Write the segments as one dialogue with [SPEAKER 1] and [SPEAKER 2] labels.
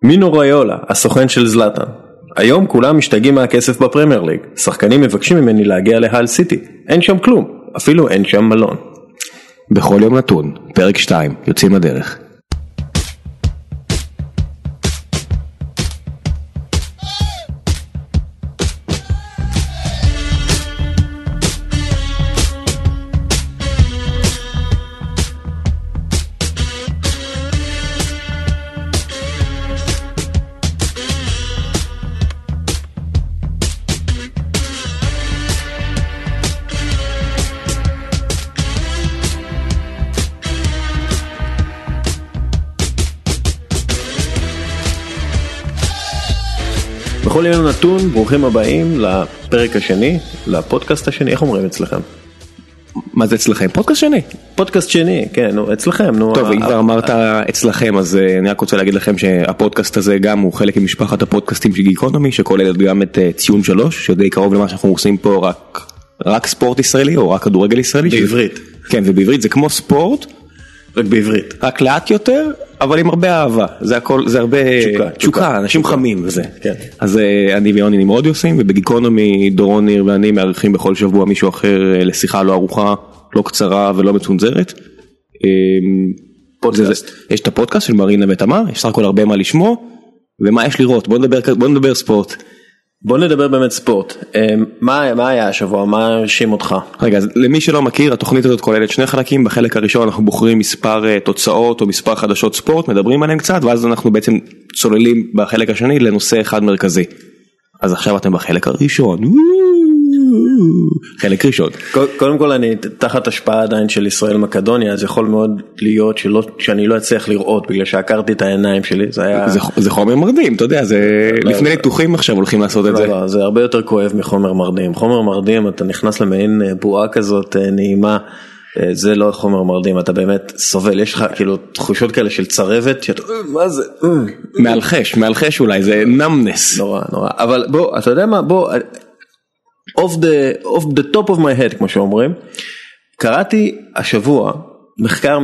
[SPEAKER 1] מינו ריולה, הסוכן של זלאטן. היום כולם משתגעים מהכסף בפרמייר ליג. שחקנים מבקשים ממני להגיע להל סיטי. אין שם כלום, אפילו אין שם מלון.
[SPEAKER 2] בכל יום נתון, פרק 2, יוצאים לדרך.
[SPEAKER 1] בכל יום נתון, ברוכים הבאים לפרק השני, לפודקאסט השני. איך אומרים אצלכם?
[SPEAKER 2] מה זה אצלכם? פודקאסט שני?
[SPEAKER 1] פודקאסט שני, כן, אצלכם.
[SPEAKER 2] טוב, אם כבר אמרת אצלכם, אז אני רק רוצה להגיד לכם שהפודקאסט הזה גם הוא חלק ממשפחת הפודקאסטים של גיקונומי, שכוללת גם את ציון 3, שדי קרוב למה שאנחנו עושים פה רק ספורט ישראלי, או רק כדורגל ישראלי.
[SPEAKER 1] בעברית.
[SPEAKER 2] כן, ובעברית זה כמו ספורט,
[SPEAKER 1] רק בעברית.
[SPEAKER 2] רק לאט יותר, אבל עם הרבה אהבה. זה הכל, זה הרבה תשוקה, אנשים חמים וזה.
[SPEAKER 1] כן.
[SPEAKER 2] אז אני ויוני נמרוד עושים, ובגיקונומי דורון ניר ואני מארחים בכל שבוע מישהו אחר לשיחה לא ארוכה, לא קצרה ולא מצונזרת.
[SPEAKER 1] פודקאסט.
[SPEAKER 2] יש את הפודקאסט של מרינה ותמר, יש סך הכל הרבה מה לשמוע, ומה יש לראות? בוא נדבר ספורט.
[SPEAKER 1] בוא נדבר באמת ספורט. מה היה השבוע? מה הרשים אותך?
[SPEAKER 2] רגע, אז למי שלא מכיר, התוכנית הזאת כוללת שני חלקים. בחלק הראשון אנחנו בוחרים מספר תוצאות או מספר חדשות ספורט, מדברים עליהם קצת, ואז אנחנו בעצם צוללים בחלק השני לנושא אחד מרכזי. אז עכשיו אתם בחלק הראשון. חלק ראשון.
[SPEAKER 1] קודם כל אני תחת השפעה עדיין של ישראל מקדוניה, אז יכול מאוד להיות שאני לא אצליח לראות בגלל שהכרתי את העיניים שלי.
[SPEAKER 2] זה חומר מרדים, אתה יודע, זה לפני ניתוחים עכשיו הולכים לעשות את זה.
[SPEAKER 1] לא, זה הרבה יותר כואב מחומר מרדים. חומר מרדים, אתה נכנס למעין בועה כזאת נעימה, זה לא חומר מרדים, אתה באמת סובל, יש לך כאילו תחושות כאלה של צרבת, מה זה?
[SPEAKER 2] מאלחש אולי, זה נמנס.
[SPEAKER 1] נורא, אבל בוא, אתה יודע מה, בוא, off the top of my head, כמו שאומרים, קראתי השבוע מחקר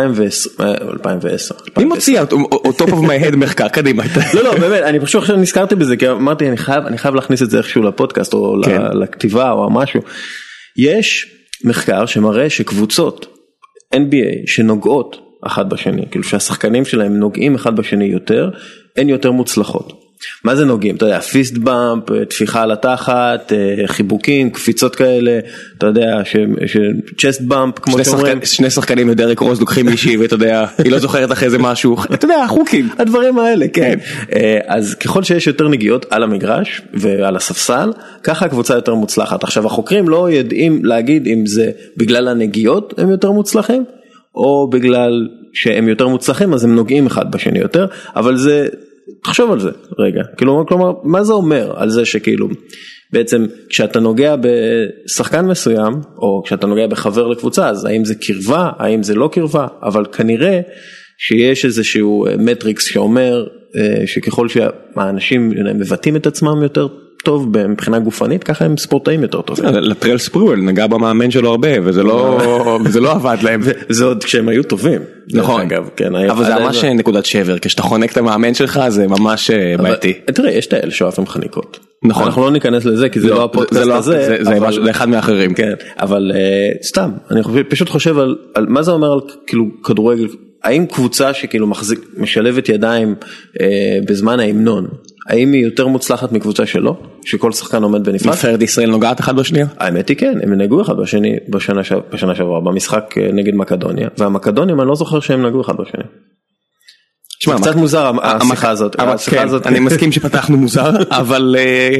[SPEAKER 1] מ-2010.
[SPEAKER 2] מי מוציא top of my head מחקר? קדימה.
[SPEAKER 1] לא, באמת, אני פשוט עכשיו נזכרתי בזה, כי אמרתי, אני חייב להכניס את זה איכשהו לפודקאסט, או לכתיבה, או משהו. יש מחקר שמראה שקבוצות NBA שנוגעות אחד בשני, כאילו שהשחקנים שלהם נוגעים אחד בשני יותר, הן יותר מוצלחות. מה זה נוגעים? אתה יודע, פיסט באמפ, תפיחה על התחת, חיבוקים, קפיצות כאלה, אתה יודע, צ'סט באמפ, כמו שאומרים.
[SPEAKER 2] שני שחקנים ודרק רוז לוקחים מישהי, ואתה יודע, היא לא זוכרת אחרי זה משהו, אתה יודע, חוקים.
[SPEAKER 1] הדברים האלה, כן. אז ככל שיש יותר נגיעות על המגרש ועל הספסל, ככה הקבוצה יותר מוצלחת. עכשיו, החוקרים לא יודעים להגיד אם זה בגלל הנגיעות הם יותר מוצלחים, או בגלל שהם יותר מוצלחים, אז הם נוגעים אחד בשני יותר, אבל זה... תחשוב על זה רגע, כלומר, מה זה אומר על זה שכאילו, בעצם כשאתה נוגע בשחקן מסוים, או כשאתה נוגע בחבר לקבוצה, אז האם זה קרבה, האם זה לא קרבה, אבל כנראה שיש איזשהו מטריקס שאומר, שככל שהאנשים מבטאים את עצמם יותר טוב מבחינה גופנית, ככה הם ספורטאים יותר טובים.
[SPEAKER 2] לטרל ספרואל נגע במאמן שלו הרבה, וזה לא עבד להם.
[SPEAKER 1] זה עוד כשהם היו טובים.
[SPEAKER 2] נכון, אבל זה ממש נקודת שבר, כשאתה חונק את המאמן שלך זה ממש בעייתי.
[SPEAKER 1] תראה, יש את האלה שאוהבים חניקות.
[SPEAKER 2] נכון.
[SPEAKER 1] אנחנו לא ניכנס לזה, כי זה לא הפודקאסט הזה.
[SPEAKER 2] זה אחד מאחרים.
[SPEAKER 1] כן, אבל סתם, אני פשוט חושב על מה זה אומר על כאילו כדורגל, האם קבוצה שכאילו משלבת ידיים בזמן ההמנון, האם היא יותר מוצלחת מקבוצה שלו, שכל שחקן עומד בנפרד?
[SPEAKER 2] נבחרת ישראל נוגעת אחד בשנייה?
[SPEAKER 1] האמת היא כן, הם נגעו אחד בשני בשנה שעברה, במשחק נגד מקדוניה, והמקדונים אני לא זוכר שהם נגעו אחד בשני. זה קצת מוזר השיחה הזאת.
[SPEAKER 2] אני מסכים שפתחנו מוזר, אבל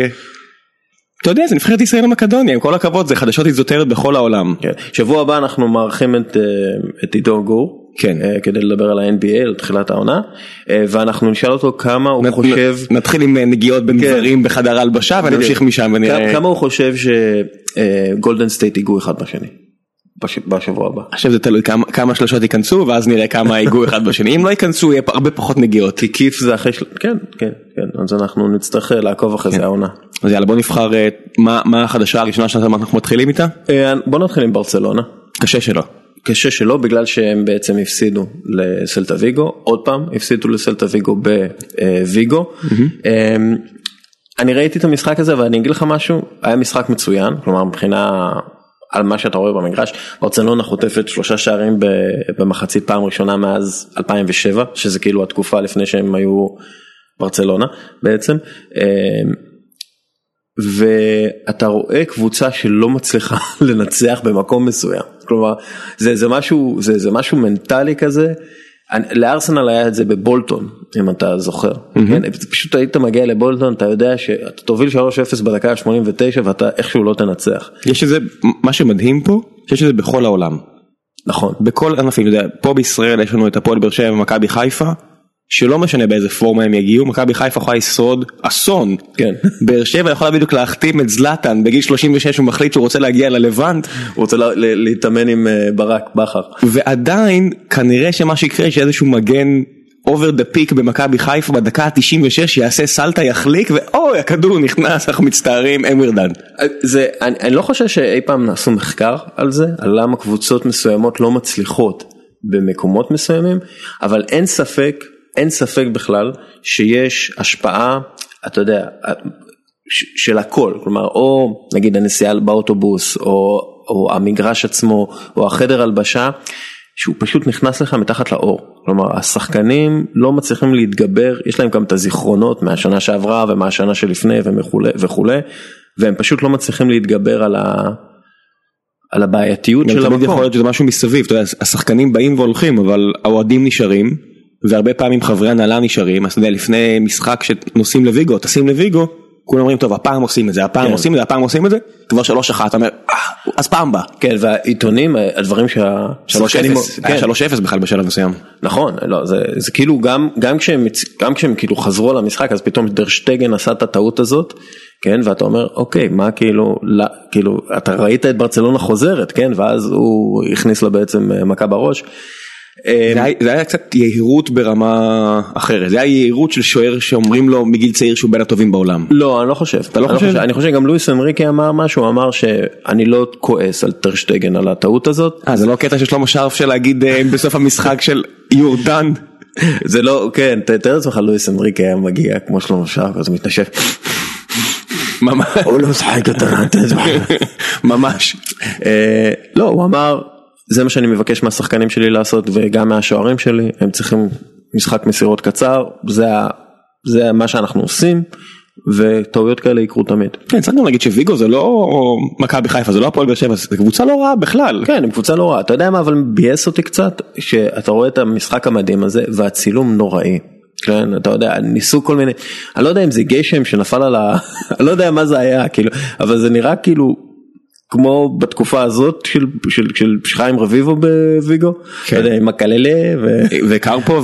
[SPEAKER 2] אתה יודע, זה נבחרת ישראל למקדוניה, עם כל הכבוד, זה חדשות איזוטריות בכל העולם.
[SPEAKER 1] שבוע הבא אנחנו מארחים את עידו גור, כדי לדבר על ה-NBA, על תחילת העונה, ואנחנו נשאל אותו כמה הוא חושב...
[SPEAKER 2] נתחיל עם נגיעות בין דברים בחדר הלבשה, ונמשיך משם ונראה...
[SPEAKER 1] כמה הוא חושב שגולדן סטייט ייגעו אחד בשני, בשבוע הבא.
[SPEAKER 2] עכשיו זה תלוי כמה שלושות ייכנסו, ואז נראה כמה ייגעו אחד בשני. אם לא ייכנסו, יהיה הרבה פחות נגיעות.
[SPEAKER 1] כי כיף זה אחרי... כן. אז אנחנו נצטרך לעקוב אחרי זה העונה.
[SPEAKER 2] אז יאללה, בוא נבחר מה החדשה הראשונה שאנחנו מתחילים איתה.
[SPEAKER 1] בוא נתחיל עם ברצלונה.
[SPEAKER 2] קשה שלא.
[SPEAKER 1] קשה שלא, בגלל שהם בעצם הפסידו לסלטה ויגו, עוד פעם הפסידו לסלטה ויגו בוויגו. אני ראיתי את המשחק הזה ואני אגיד לך משהו, היה משחק מצוין, כלומר מבחינה על מה שאתה רואה במגרש, ברצלונה חוטפת 3 שערים במחצית פעם ראשונה מאז 2007, שזה כאילו התקופה לפני שהם היו ברצלונה בעצם, ואתה רואה קבוצה שלא מצליחה לנצח במקום מסוים, כלומר זה משהו מנטלי כזה. לארסנל היה את זה בבולטון, אם אתה זוכר, פשוט היית מגיע לבולטון, אתה יודע שאתה תוביל 3-0 בדקה ה-89 ואתה איכשהו לא תנצח.
[SPEAKER 2] יש את זה, מה שמדהים פה, שיש את זה בכל העולם.
[SPEAKER 1] נכון.
[SPEAKER 2] בכל ענפים, פה בישראל יש לנו את הפועל באר שבע ומכבי חיפה, שלא משנה באיזה פורמה הם יגיעו, מכבי חיפה יכולה לשרוד אסון.
[SPEAKER 1] כן.
[SPEAKER 2] באר שבע יכולה בדיוק להחתים את זלאטן, בגיל 36 הוא מחליט שהוא רוצה להגיע ללבנט.
[SPEAKER 1] הוא רוצה להתאמן עם ברק בכר.
[SPEAKER 2] ועדיין, כנראה שמה שיקרה, שאיזשהו מגן over the peak במכבי חיפה, בדקה ה-96, יעשה סלטה, יחליק, ואוי, הכדור נכנס, אנחנו מצטערים, אמרדן.
[SPEAKER 1] אני לא חושב שאי פעם נעשו מחקר על זה, על למה קבוצות מסוימות לא מצליחות במקומות מסוימים, אבל אין ספק בכלל שיש השפעה, אתה יודע, של הכל, כלומר, או נגיד הנסיעה באוטובוס, או המגרש עצמו, או החדר הלבשה, שהוא פשוט נכנס לך מתחת לאור, כלומר, השחקנים לא מצליחים להתגבר, יש להם גם את הזיכרונות מהשנה שעברה, ומהשנה שלפני, וכו', והם פשוט לא מצליחים להתגבר על הבעייתיות של המקום.
[SPEAKER 2] תמיד יכול להיות שזה משהו מסביב, אתה יודע, השחקנים באים והולכים, אבל האוהדים נשארים, והרבה פעמים חברי הנהלה נשארים, אז אתה יודע, לפני משחק שנוסעים לויגו, טסים לויגו, כולם אומרים, טוב, הפעם עושים את זה, הפעם עושים את זה, הפעם עושים את זה, כבר 3-1, אתה אומר, אז פעם בא.
[SPEAKER 1] כן, והעיתונים, הדברים
[SPEAKER 2] 3-0, היה 3-0 בכלל בשלב מסוים.
[SPEAKER 1] נכון, לא, זה כאילו, גם כשהם כאילו חזרו על המשחק, אז פתאום דר שטגן עשה את הטעות הזאת, כן, ואתה אומר, אוקיי, מה כאילו, אתה ראית את ברצלונה חוזרת, כן, ואז הוא הכניס לה בעצם מכה בראש.
[SPEAKER 2] זה היה קצת יהירות ברמה אחרת, זה היה יהירות של שוער שאומרים לו מגיל צעיר שהוא בין הטובים בעולם.
[SPEAKER 1] לא, אני לא חושב. אתה לא חושב? אני חושב גם לואיס אנריקי אמר משהו, אמר שאני לא כועס על טר שטגן על הטעות הזאת.
[SPEAKER 2] זה לא קטע שיש לו משארף של להגיד בסוף המשחק של יורדן.
[SPEAKER 1] זה לא, כן, תאר לעצמך לואיס אנריקי היה מגיע כמו שלמה שרף, אז הוא מתנשף.
[SPEAKER 2] ממש.
[SPEAKER 1] הוא לא משחק יותר.
[SPEAKER 2] ממש.
[SPEAKER 1] לא, הוא אמר, זה מה שאני מבקש מהשחקנים שלי לעשות, וגם מהשוערים שלי, הם צריכים משחק מסירות קצר, זה מה שאנחנו עושים, וטעויות כאלה יקרו תמיד.
[SPEAKER 2] כן, צריך גם להגיד שוויגו זה לא מכבי חיפה, זה לא הפועל באר שבע, זה קבוצה לא רעה בכלל.
[SPEAKER 1] כן, היא קבוצה לא רעה. אתה יודע מה, אבל ביאס אותי קצת, שאתה רואה את המשחק המדהים הזה, והצילום נוראי. כן, אתה יודע, ניסו כל מיני, אני לא יודע אם זה גשם שנפל על אני לא יודע מה זה היה, כאילו, אבל זה נראה כאילו, כמו בתקופה הזאת של חיים רביבו בוויגו, עם הקללה
[SPEAKER 2] וקרפו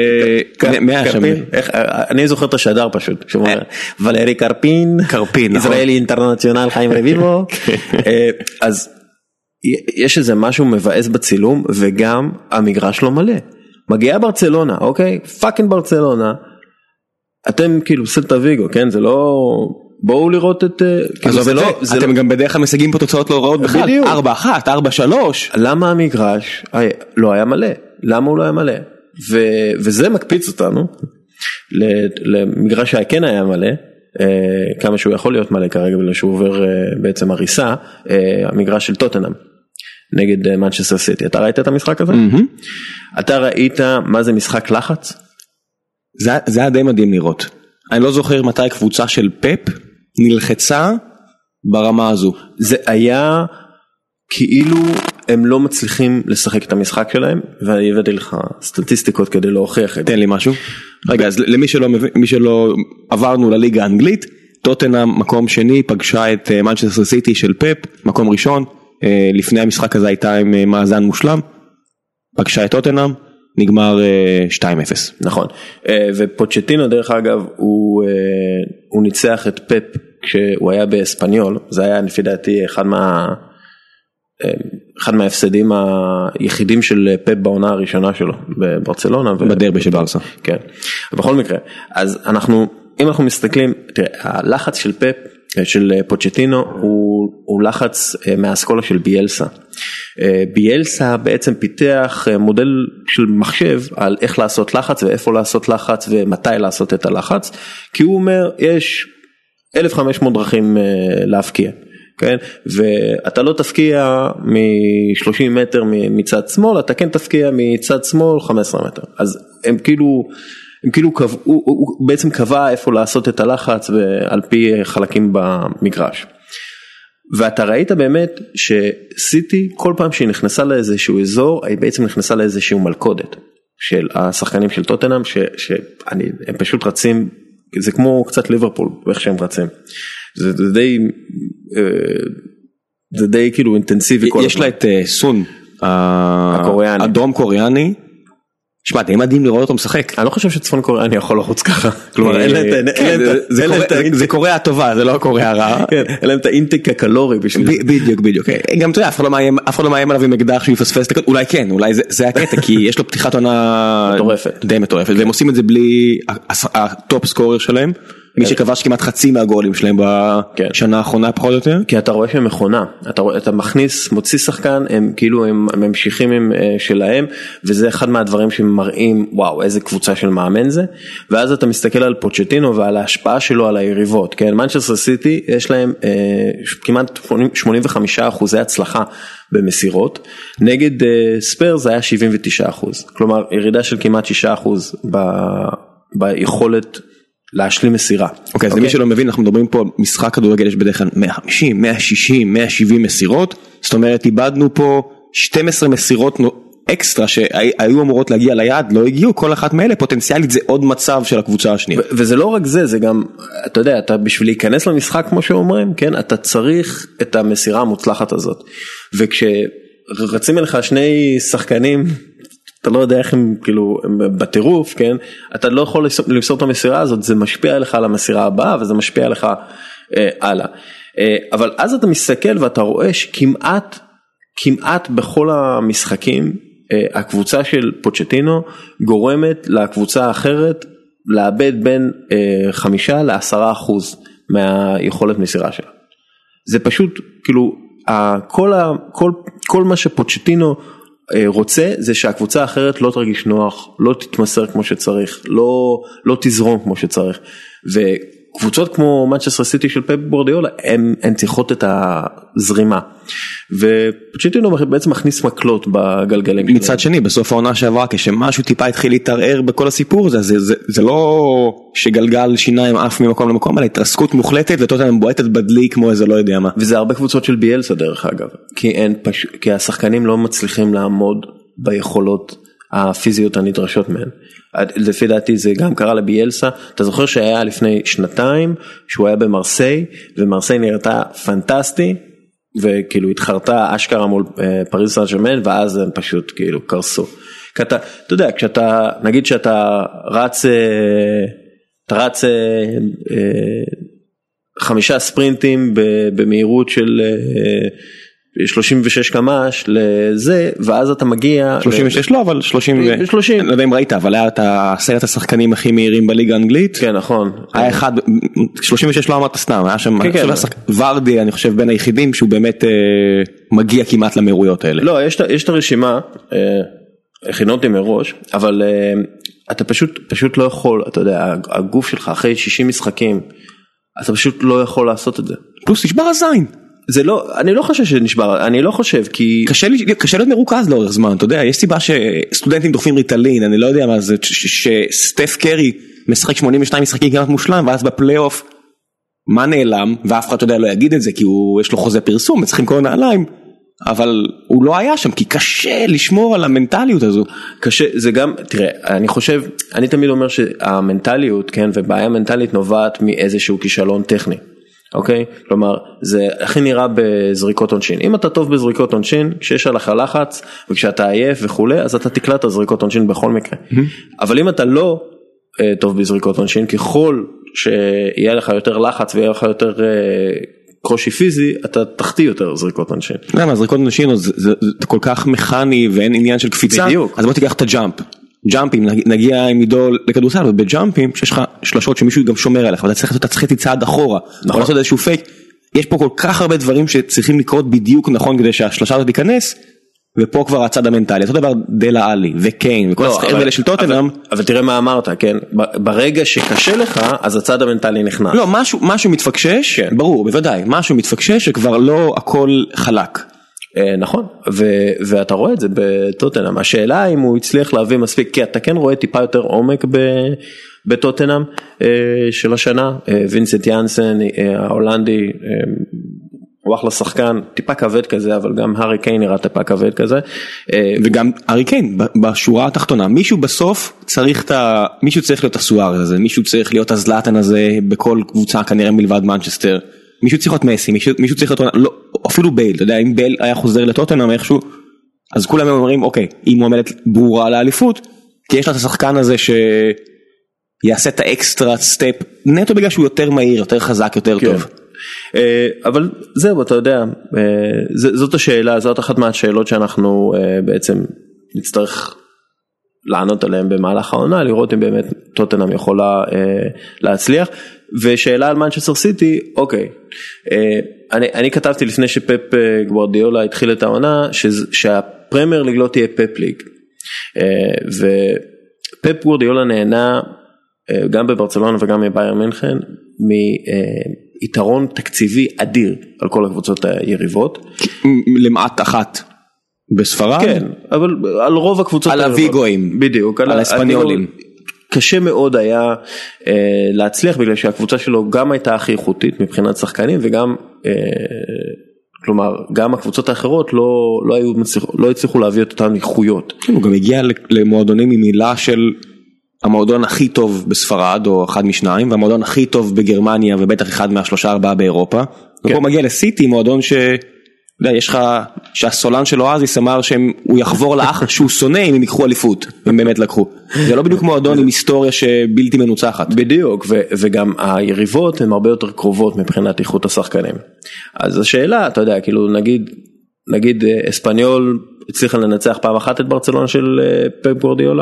[SPEAKER 1] אני זוכר את השדר פשוט, שאומר ולרי קרפין, ישראלי אינטרנציונל חיים רביבו, אז יש איזה משהו מבאס בצילום, וגם המגרש לא מלא, מגיעה ברצלונה, אוקיי, פאקינג ברצלונה, אתם כאילו סלטה ויגו, כן, זה לא... בואו לראות את...
[SPEAKER 2] אתם גם בדרך כלל משיגים פה תוצאות לא רעות בכלל, 4-1, 4-3.
[SPEAKER 1] למה המגרש לא היה מלא? למה הוא לא היה מלא? וזה מקפיץ אותנו למגרש שכן היה מלא, כמה שהוא יכול להיות מלא כרגע, בגלל שהוא עובר בעצם הריסה, המגרש של טוטנהאם, נגד מנצ'סטר סיטי. אתה ראית את המשחק הזה? אתה ראית מה זה משחק לחץ?
[SPEAKER 2] זה היה די מדהים לראות. אני לא זוכר מתי קבוצה של פפ נלחצה ברמה הזו.
[SPEAKER 1] זה היה כאילו הם לא מצליחים לשחק את המשחק שלהם, ואני הבאתי לך סטטיסטיקות כדי להוכיח את זה.
[SPEAKER 2] תן לי משהו. רגע, אז למי שלא עברנו לליגה האנגלית, טוטנהאם מקום שני פגשה את מנצ'סטר סיטי של פפ, מקום ראשון, לפני המשחק הזה הייתה עם מאזן מושלם, פגשה את טוטנהאם, נגמר 2-0.
[SPEAKER 1] נכון, ופוצ'טינו דרך אגב הוא ניצח את פפ כשהוא היה באספניול, זה היה לפי דעתי אחד מההפסדים היחידים של פפ בעונה הראשונה שלו בברצלונה.
[SPEAKER 2] בדרבי של ברסה.
[SPEAKER 1] כן, בכל מקרה, אז אם אנחנו מסתכלים, תראה, הלחץ של פפ של פוצ'טינו הוא לחץ מהאסכולה של ביאלסה. ביאלסה בעצם פיתח מודל של מחשב על איך לעשות לחץ ואיפה לעשות לחץ ומתי לעשות את הלחץ, כי הוא אומר יש 1500 דרכים להפקיע, כן? ואתה לא תפקיע מ-30 מטר מצד שמאל, אתה כן תפקיע מצד שמאל 15 מטר. אז הם כאילו קבעו, הוא בעצם קבע איפה לעשות את הלחץ ועל פי חלקים במגרש. ואתה ראית באמת שסיטי כל פעם שהיא נכנסה לאיזשהו אזור, היא בעצם נכנסה לאיזשהו מלכודת של השחקנים של טוטנהאם, הם פשוט רצים, זה כמו קצת ליברפול, איך שהם רצים. זה די כאילו אינטנסיבי.
[SPEAKER 2] יש לה את סון, הדרום קוריאני, שמע, די מדהים לראות אותו משחק.
[SPEAKER 1] אני לא חושב שצפון קוריאני יכול לחוץ ככה. כלומר,
[SPEAKER 2] זה קוריאה הטובה, זה לא קוריאה הרעה.
[SPEAKER 1] אין להם את האינטק הקלורי בשביל זה.
[SPEAKER 2] בדיוק. גם אתה יודע, אף אחד לא מאיים עליו עם אקדח שהוא יפספס, אולי כן, אולי זה הקטע, כי יש לו פתיחת עונה די מטורפת, והם עושים את זה בלי הטופ סקורר שלהם, מי שכבש כמעט חצי מהגולים שלהם בשנה האחרונה פחות או יותר.
[SPEAKER 1] כי אתה רואה שהם מכונה, אתה מכניס, מוציא שחקן, הם כאילו הם ממשיכים עם שלהם, וזה אחד מהדברים שמראים, וואו, איזה קבוצה של מאמן זה, ואז אתה מסתכל על פוצ'טינו ועל ההשפעה שלו על היריבות, כן, מנצ'סטר סיטי יש להם כמעט 85% הצלחה במסירות, נגד ספיירס היה 79%, כלומר ירידה של כמעט 6% ביכולת להשלים מסירה.
[SPEAKER 2] אוקיי, אז למי שלא מבין, אנחנו מדברים פה, משחק כדורגל יש בדרך כלל 150, 160, 170 מסירות, זאת אומרת, איבדנו פה 12 מסירות אקסטרה שהיו אמורות להגיע ליעד, לא הגיעו, כל אחת מאלה, פוטנציאלית זה עוד מצב של הקבוצה השנייה.
[SPEAKER 1] וזה לא רק זה, זה גם, אתה יודע, אתה בשביל להיכנס למשחק כמו שאומרים, כן, אתה צריך את המסירה המוצלחת הזאת, וכשרצים אליך שני שחקנים, אתה לא יודע איך הם כאילו בטירוף, כן? אתה לא יכול למסור את המסירה הזאת, זה משפיע עליך על המסירה הבאה, וזה משפיע עליך הלאה. אבל אז אתה מסתכל ואתה רואה שכמעט בכל המשחקים, הקבוצה של פוצ'טינו גורמת לקבוצה האחרת לאבד בין 5-10% מהיכולת מסירה שלה. זה פשוט, כאילו, כל מה שפוצ'טינו רוצה זה שהקבוצה האחרת לא תרגיש נוח, לא תתמסר כמו שצריך, לא תזרום כמו שצריך, וקבוצות כמו מנצ'סטר סיטי של פפ גוארדיולה, הן צריכות את הזרימה, ופוצ'טינו בעצם מכניס מקלות בגלגלים.
[SPEAKER 2] מצד שני, בסוף העונה שעברה, כשמשהו טיפה התחיל להתערער בכל הסיפור הזה, זה לא שגלגל שיניים אף ממקום למקום, אלא התרסקות מוחלטת, וטוטנהאם בועטת בדלי כמו איזה לא יודע מה.
[SPEAKER 1] וזה הרבה קבוצות של ביאלסה דרך אגב, כי השחקנים לא מצליחים לעמוד ביכולות הפיזיות הנדרשות מהן. לפי דעתי זה גם קרה לביאלסה, אתה זוכר שהיה לפני שנתיים, שהוא היה במרסיי, ומרסיי נראתה פנטסטי, וכאילו התחרתה אשכרה מול פריז סן ז'רמן, ואז הם פשוט כאילו קרסו. אתה יודע, נגיד שאתה רץ 5 ספרינטים במהירות של 36 קמ"ש לזה, ואז אתה מגיע
[SPEAKER 2] 36 לא, אבל 30 לא יודע אם ראית, אבל היה את 10 השחקנים הכי מהירים בליגה האנגלית.
[SPEAKER 1] כן, נכון.
[SPEAKER 2] היה אחד 36 לא אמרת סתם, היה שם ורדי, אני חושב בין היחידים שהוא באמת מגיע כמעט למהירויות האלה.
[SPEAKER 1] לא, יש את הרשימה, הכינותי מראש, אבל אתה פשוט לא יכול, אתה יודע, הגוף שלך אחרי 60 משחקים, אתה פשוט לא יכול לעשות את זה.
[SPEAKER 2] פלוס תשבר הזין.
[SPEAKER 1] זה לא, אני לא חושב שנשבר, אני לא חושב, כי
[SPEAKER 2] קשה להיות מרוכז לאורך זמן, אתה יודע, יש סיבה שסטודנטים דוחפים ריטלין, אני לא יודע מה זה, שסטף קרי משחק 82 משחקים כמעט מושלם, ואז בפלייאוף, מה נעלם, ואף אחד, אתה יודע, לא יגיד את זה, כי יש לו חוזה פרסום, צריכים כל נעליים, אבל הוא לא היה שם, כי קשה לשמור על המנטליות הזו.
[SPEAKER 1] קשה, זה גם, תראה, אני חושב, אני תמיד אומר שהמנטליות, כן, ובעיה מנטלית נובעת מאיזשהו כישלון טכני. אוקיי? כלומר, זה הכי נראה בזריקות עונשין. אם אתה טוב בזריקות עונשין, כשיש עליך לחץ, וכשאתה עייף וכולי, אז אתה תקלט את זריקות עונשין בכל מקרה. אבל אם אתה לא טוב בזריקות עונשין, ככל שיהיה לך יותר לחץ ויהיה לך יותר קושי פיזי, אתה תחטיא יותר זריקות עונשין.
[SPEAKER 2] למה? זריקות עונשין זה כל כך מכני ואין עניין של קפיצה, אז בוא תיקח את הג'אמפ. ג'אמפים, נגיע עם עידו לכדורסל, ובג'אמפים שיש לך שלשות שמישהו גם שומר עליך, ואתה צריך לעשות חצי צעד אחורה, או לעשות איזשהו פייק, יש פה כל כך הרבה דברים שצריכים לקרות בדיוק נכון כדי שהשלושה הזאת תיכנס, ופה כבר הצד המנטלי, אותו דבר דלה אלי וקיין וכל השחקנים האלה של טוטנהאם.
[SPEAKER 1] אבל תראה מה אמרת, כן? ברגע שקשה לך, אז הצד המנטלי נכנס.
[SPEAKER 2] לא, משהו מתפקשש, ברור, בוודאי, משהו מתפקשש שכבר לא הכל חלק.
[SPEAKER 1] נכון, ואתה רואה את זה בטוטנהאם. השאלה אם הוא הצליח להביא מספיק, כי אתה כן רואה טיפה יותר עומק בטוטנהאם של השנה. וינסנט יאנסן, ההולנדי, הוא אחלה שחקן, טיפה כבד כזה, אבל גם הארי קיין נראה טיפה כבד כזה.
[SPEAKER 2] וגם הארי קיין, בשורה התחתונה, מישהו בסוף צריך מישהו צריך להיות הסואר הזה, מישהו צריך להיות הזלאטן הזה בכל קבוצה כנראה מלבד מנצ'סטר. מישהו צריך להיות מסי, מישהו צריך להיות, לא, אפילו בייל, אתה יודע, אם בייל היה חוזר לטוטנהאם איכשהו, אז כולם אומרים, אוקיי, היא מועמדת ברורה לאליפות, כי יש לה את השחקן הזה שיעשה את האקסטרה סטפ, נטו בגלל שהוא יותר מהיר, יותר חזק, יותר טוב.
[SPEAKER 1] אבל זהו, אתה יודע, זאת השאלה, זאת אחת מהשאלות שאנחנו בעצם נצטרך לענות עליהן במהלך העונה, לראות אם באמת טוטנהאם יכולה להצליח. ושאלה על מנצ'סטר סיטי, אוקיי, אני כתבתי לפני שפפ גוארדיולה התחיל את העונה, שהפרמייר ליג לא תהיה פפ ליג, ופפ גוארדיולה נהנה גם בברצלונה וגם בבאיירן מינכן מיתרון תקציבי אדיר על כל הקבוצות היריבות.
[SPEAKER 2] למעט אחת בספרד?
[SPEAKER 1] כן, אבל על רוב הקבוצות
[SPEAKER 2] על הוויגואים,
[SPEAKER 1] בדיוק,
[SPEAKER 2] על הספניולים.
[SPEAKER 1] קשה מאוד היה להצליח, בגלל שהקבוצה שלו גם הייתה הכי איכותית מבחינת שחקנים, וגם, כלומר, גם הקבוצות האחרות לא הצליחו להביא את אותן איכויות.
[SPEAKER 2] הוא גם הגיע למועדונים ממילה של המועדון הכי טוב בספרד, או אחד משניים, והמועדון הכי טוב בגרמניה, ובטח אחד מה3-4 באירופה. ופה מגיע לסיטי, מועדון יש לך, שהסולן של אואזיס אמר שהוא יחבור לאח שהוא שונא אם הם ייקחו אליפות, והם באמת לקחו. זה לא בדיוק מועדון עם היסטוריה שבלתי מנוצחת.
[SPEAKER 1] בדיוק, וגם היריבות הן הרבה יותר קרובות מבחינת איכות השחקנים. אז השאלה, אתה יודע, כאילו נגיד אספניול הצליחה לנצח פעם אחת את ברצלונה של פפ גוארדיולה.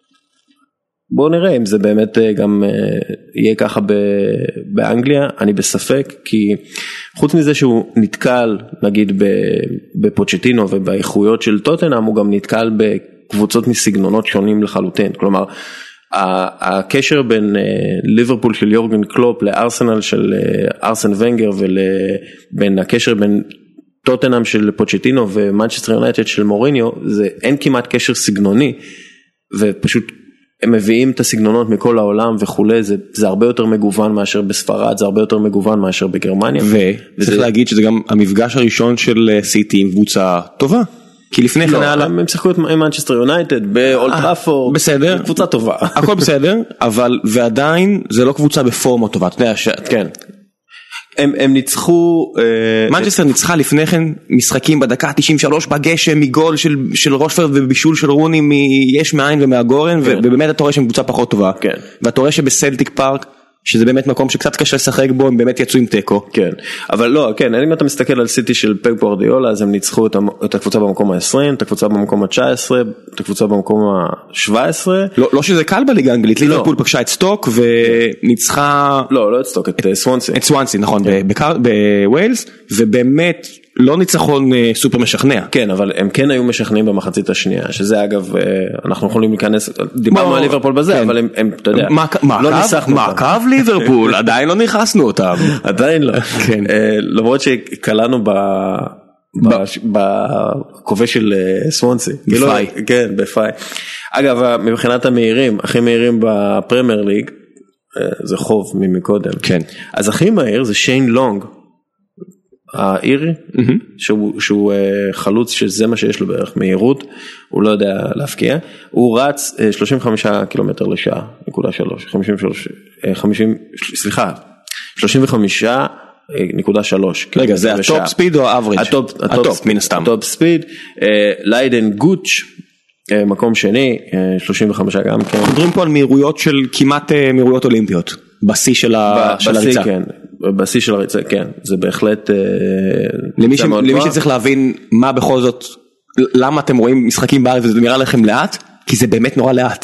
[SPEAKER 1] בואו נראה אם זה באמת גם יהיה ככה באנגליה, אני בספק, כי חוץ מזה שהוא נתקל, נגיד בפוצ'טינו ובאיכויות של טוטנהאם, הוא גם נתקל בקבוצות מסגנונות שונים לחלוטין, כלומר, הקשר בין ליברפול של יורגן קלופ לארסנל של ארסן ונגר, ובין הקשר בין טוטנהאם של פוצ'טינו ומנצ'סטר יונייטד של מוריניו, אין כמעט קשר סגנוני, ופשוט הם מביאים את הסגנונות מכל העולם וכולי, זה הרבה יותר מגוון מאשר בספרד, זה הרבה יותר מגוון מאשר בגרמניה.
[SPEAKER 2] וצריך להגיד שזה גם המפגש הראשון של סיטי עם קבוצה טובה. כי לפני כן היה...
[SPEAKER 1] הם שיחקו עם מנצ'סטר יונייטד באולד טראפורד.
[SPEAKER 2] בסדר.
[SPEAKER 1] קבוצה טובה.
[SPEAKER 2] הכל בסדר, אבל ועדיין זה לא קבוצה בפורמה טובה. אתה יודע,
[SPEAKER 1] כן. הם ניצחו...
[SPEAKER 2] מנצ'סטר ניצחה לפני כן משחקים בדקה 93 בגשם מגול של רושפורד ובישול של רוני מיש מאין ומהגורן, ובאמת אתה רואה שהם קבוצה פחות טובה. ואתה רואה שבסלטיק פארק, שזה באמת מקום שקצת קשה לשחק בו, הם באמת יצאו עם טקו.
[SPEAKER 1] כן, אבל לא, כן, אם אתה מסתכל על סיטי של פפ גוארדיולה, אז הם ניצחו את הקבוצה במקום ה-20, את הקבוצה במקום ה-19, את הקבוצה במקום ה-17.
[SPEAKER 2] לא שזה קל בליגה האנגלית, ליברפול פגשה את סטוק וניצחה...
[SPEAKER 1] לא את סטוק, את סוונסי.
[SPEAKER 2] את סוונסי, נכון, בווילס, ובאמת לא ניצחון סופר משכנע.
[SPEAKER 1] כן, אבל הם כן היו משכנעים במחצית השנייה, שזה אגב, אנחנו יכולים להיכנס, דיברנו על ליברפול בזה, אבל הם, אתה יודע, לא ניסחנו אותם.
[SPEAKER 2] מעקב ליברפול, עדיין לא נכנסנו אותם.
[SPEAKER 1] עדיין לא. למרות שקלענו בכובש של סוונסי.
[SPEAKER 2] בפאי.
[SPEAKER 1] כן, בפאי. אגב, מבחינת המהירים, הכי מהירים בפרמייר ליג, זה חוב ממקודם.
[SPEAKER 2] כן.
[SPEAKER 1] אז הכי מהיר זה שיין לונג. האירי, שהוא חלוץ שזה מה שיש לו בערך מהירות, הוא לא יודע להפקיע, הוא רץ 35 קילומטר לשעה, נקודה 3, 35.3.
[SPEAKER 2] רגע, זה הטופ ספיד או האבריג'?
[SPEAKER 1] הטופ, מן הסתם. הטופ ספיד, ליידן גוץ', מקום שני, 35 גם כן.
[SPEAKER 2] מדברים פה על מהירויות של כמעט מהירויות אולימפיות, בשיא של הריצה.
[SPEAKER 1] כן. בשיא של הריצה, כן, זה בהחלט...
[SPEAKER 2] למי שצריך להבין מה בכל זאת, למה אתם רואים משחקים בארץ וזה נראה לכם לאט, כי זה באמת נורא לאט.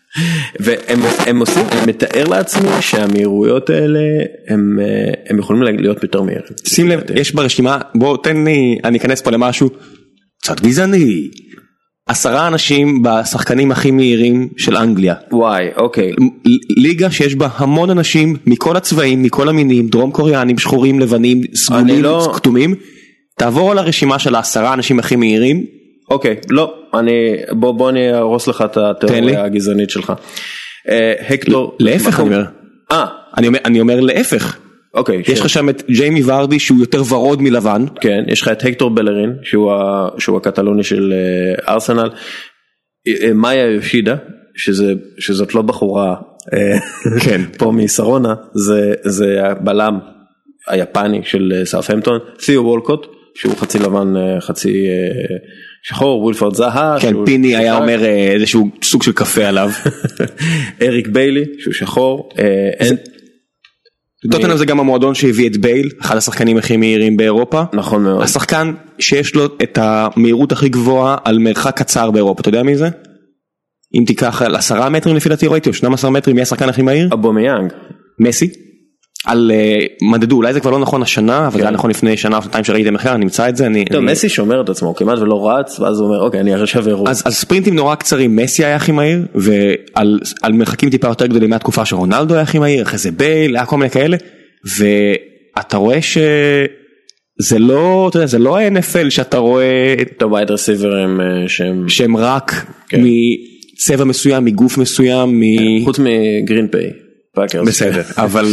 [SPEAKER 1] והם עושים, מתאר לעצמי שהמהירויות האלה הם יכולים להיות יותר מהירים.
[SPEAKER 2] שים לב, יש ברשימה, בוא תן לי, אני אכנס פה למשהו קצת גזעני. 10 אנשים בשחקנים הכי מהירים של אנגליה.
[SPEAKER 1] וואי, אוקיי.
[SPEAKER 2] ליגה שיש בה המון אנשים מכל הצבעים, מכל המינים, דרום קוריאנים, שחורים, לבנים, סגולים, כתומים. תעבור על הרשימה של 10 אנשים הכי מהירים.
[SPEAKER 1] אוקיי, לא, בוא אני ארוס לך את התיאוריה הגזענית שלך. הקטור...
[SPEAKER 2] להפך אני אומר. אני אומר להפך.
[SPEAKER 1] אוקיי.
[SPEAKER 2] יש לך שם את ג'יימי ורדי שהוא יותר ורוד מלבן.
[SPEAKER 1] כן, יש לך את הקטור בלרין שהוא הקטלוני של ארסנל. מאיה יושידה, שזאת לא בחורה פה מסרונה, זה הבלם היפני של סאות'המפטון. תיאו וולקוט, שהוא חצי לבן חצי שחור, וולפרד זהה.
[SPEAKER 2] כן, פיני היה אומר איזשהו סוג של קפה עליו.
[SPEAKER 1] אריק ביילי, שהוא שחור.
[SPEAKER 2] טוטנהאם זה גם המועדון שהביא את בייל, אחד השחקנים הכי מהירים באירופה.
[SPEAKER 1] נכון מאוד.
[SPEAKER 2] השחקן שיש לו את המהירות הכי גבוהה על מרחק קצר באירופה, אתה יודע מי זה? אם תיקח על 10 מטרים לפי דעתי ראיתי, או 12 מטרים, מי השחקן הכי מהיר?
[SPEAKER 1] אובאמיאנג.
[SPEAKER 2] מסי. על מדדו, אולי זה כבר לא נכון השנה, אבל זה היה נכון לפני שנה או שנתיים שראיתם אחר, אני אמצא את זה.
[SPEAKER 1] מסי שומר את עצמו, כמעט ולא רץ, ואז הוא אומר, אוקיי, אני עכשיו ארוץ.
[SPEAKER 2] אז על ספרינטים נורא קצרים, מסי היה הכי מהיר, ועל מרחקים טיפה יותר גדולים מהתקופה שרונלדו היה הכי מהיר, אחרי זה בייל, היה כל מיני כאלה, ואתה רואה שזה לא, אתה יודע, זה לא ה-NFL שאתה רואה
[SPEAKER 1] את הווייד רסיברים
[SPEAKER 2] שהם רק מצבע מסוים, מגוף מסוים,
[SPEAKER 1] חוץ מגרין פיי.
[SPEAKER 2] בסדר, אבל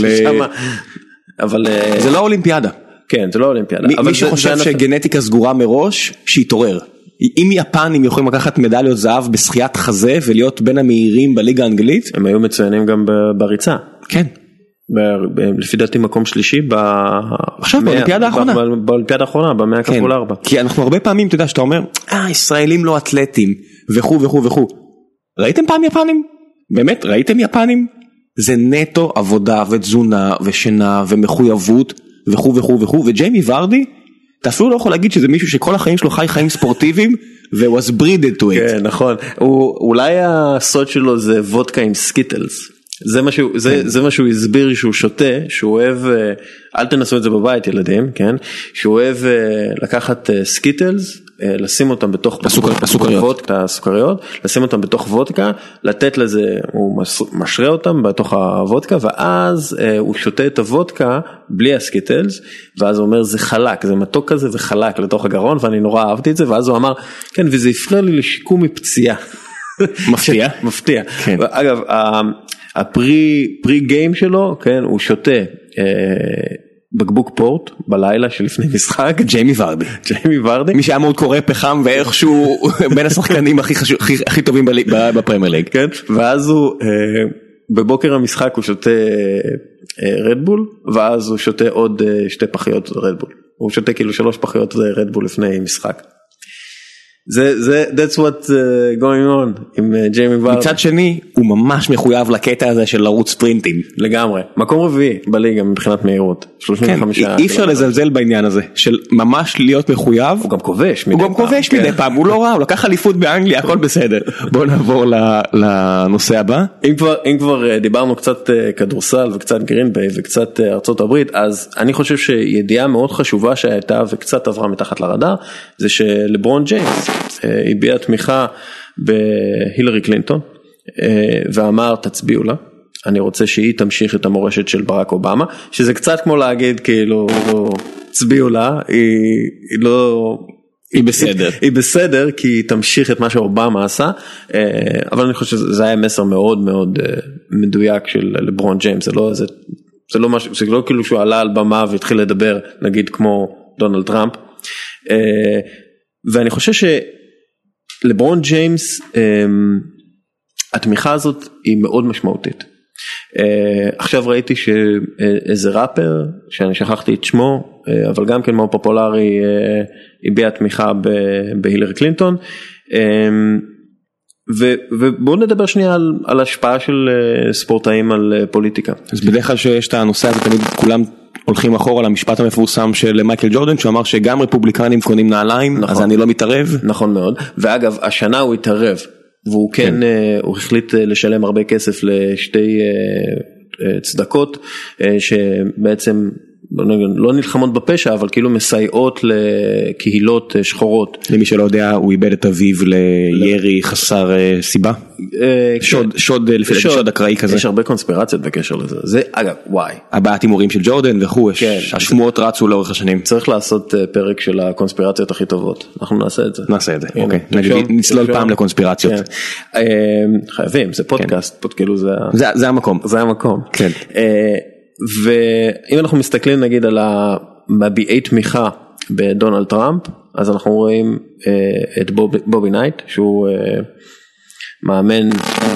[SPEAKER 2] זה לא אולימפיאדה.
[SPEAKER 1] כן, זה לא אולימפיאדה.
[SPEAKER 2] מי שחושב שגנטיקה סגורה מראש, שיתעורר. אם יפנים יכולים לקחת מדליות זהב בשחיית חזה ולהיות בין המהירים בליגה האנגלית,
[SPEAKER 1] הם היו מצוינים גם בריצה.
[SPEAKER 2] כן.
[SPEAKER 1] לפי דעתי מקום שלישי
[SPEAKER 2] עכשיו באולימפיאדה האחרונה.
[SPEAKER 1] באולימפיאדה האחרונה, במאה כפול 4.
[SPEAKER 2] כי אנחנו הרבה פעמים, אתה יודע, שאתה אומר, ישראלים לא אתלטים, וכו' וכו' וכו'. ראיתם פעם יפנים? באמת, ראיתם יפנים? זה נטו עבודה ותזונה ושינה ומחויבות וכו' וכו' וכו', וג'יימי ורדי, אתה אפילו לא יכול להגיד שזה מישהו שכל החיים שלו חי חיים ספורטיביים, ו-was breeded to it.
[SPEAKER 1] כן, נכון. אולי הסוד שלו זה וודקה עם סקיטלס. זה מה שהוא הסביר שהוא שותה, שהוא אוהב, אל תנסו את זה בבית ילדים, כן? שהוא אוהב לקחת סקיטלס, לשים אותם בתוך הסוכריות, לשים אותם בתוך וודקה, לתת לזה, הוא משרה אותם בתוך הוודקה, ואז הוא שותה את הוודקה בלי הסקיטלס, ואז הוא אומר זה חלק, זה מתוק כזה וחלק לתוך הגרון, ואני נורא אהבתי את זה, ואז הוא אמר, כן, וזה הפריע לי לשיקום מפציעה.
[SPEAKER 2] מפתיע?
[SPEAKER 1] מפתיע. אגב, הפרי גיים שלו, כן, הוא שותה בקבוק פורט בלילה שלפני משחק.
[SPEAKER 2] ג'יימי ורדי. מי שהיה מאוד קורא פחם ואיכשהו בין השחקנים הכי טובים בפרמייר ליג.
[SPEAKER 1] כן, ואז הוא בבוקר המשחק הוא שותה רדבול, ואז הוא שותה עוד 2 פחיות רדבול. הוא שותה כאילו 3 פחיות רדבול לפני משחק. that's what going on עם ג'יימי ורדי.
[SPEAKER 2] מצד שני הוא ממש מחויב לקטע הזה של לרוץ ספרינטים
[SPEAKER 1] לגמרי, מקום רביעי בליגה מבחינת מהירות, 35.
[SPEAKER 2] אי אפשר לזלזל בעניין הזה של ממש להיות מחויב.
[SPEAKER 1] הוא גם כובש
[SPEAKER 2] מדי פעם, הוא לא רע, הוא לקח אליפות באנגליה, הכל בסדר. בואו נעבור לנושא הבא.
[SPEAKER 1] אם כבר דיברנו קצת כדורסל וקצת גרין ביי וקצת ארצות הברית, אז אני חושב שידיעה מאוד חשובה שהייתה וקצת עברה מתחת לרדאר, זה שלברון ג'יימס הביע תמיכה בהילרי קלינטון ואמר תצביעו לה, אני רוצה שהיא תמשיך את המורשת של ברק אובמה, שזה קצת כמו להגיד כאילו תצביעו לה, היא לא, היא בסדר כי היא תמשיך את מה שאובמה עשה, אבל אני חושב שזה היה מסר מאוד מאוד מדויק של לברון ג'יימס, זה לא כאילו שהוא עלה על במה והתחיל לדבר נגיד כמו דונלד טראמפ, ואני חושב שלברון ג'יימס, התמיכה הזאת היא מאוד משמעותית. עכשיו ראיתי שאיזה ראפר, שאני שכחתי את שמו, אבל גם כן מאוד פופולרי, הביע תמיכה בהילרי קלינטון, ובואו נדבר שנייה על השפעה של ספורטאים על פוליטיקה.
[SPEAKER 2] אז בדרך כלל שיש את הנושא הזה, תמיד כולם הולכים אחורה למשפט המפורסם של מייקל ג'ורדן, שהוא אמר שגם רפובליקנים קונים נעליים, אז אני לא מתערב.
[SPEAKER 1] נכון מאוד, ואגב, השנה הוא התערב, והוא כן, הוא החליט לשלם הרבה כסף לשתי צדקות, שבעצם לא נלחמות בפשע, אבל כאילו מסייעות לקהילות שחורות.
[SPEAKER 2] למי שלא יודע, הוא איבד את אביו לירי חסר סיבה? שוד אקראי כזה.
[SPEAKER 1] יש הרבה קונספירציות בקשר לזה. זה, אגב, וואי.
[SPEAKER 2] הבעת הימורים של ג'ורדן וכו', השמועות רצו לאורך השנים.
[SPEAKER 1] צריך לעשות פרק של הקונספירציות הכי טובות. אנחנו נעשה את זה.
[SPEAKER 2] נעשה את זה, אוקיי. נצלול פעם לקונספירציות.
[SPEAKER 1] חייבים, זה פודקאסט, כאילו
[SPEAKER 2] זה המקום.
[SPEAKER 1] זה המקום.
[SPEAKER 2] כן.
[SPEAKER 1] ואם אנחנו מסתכלים נגיד על המביעי תמיכה בדונלד טראמפ, אז אנחנו רואים את בובי נייט, שהוא מאמן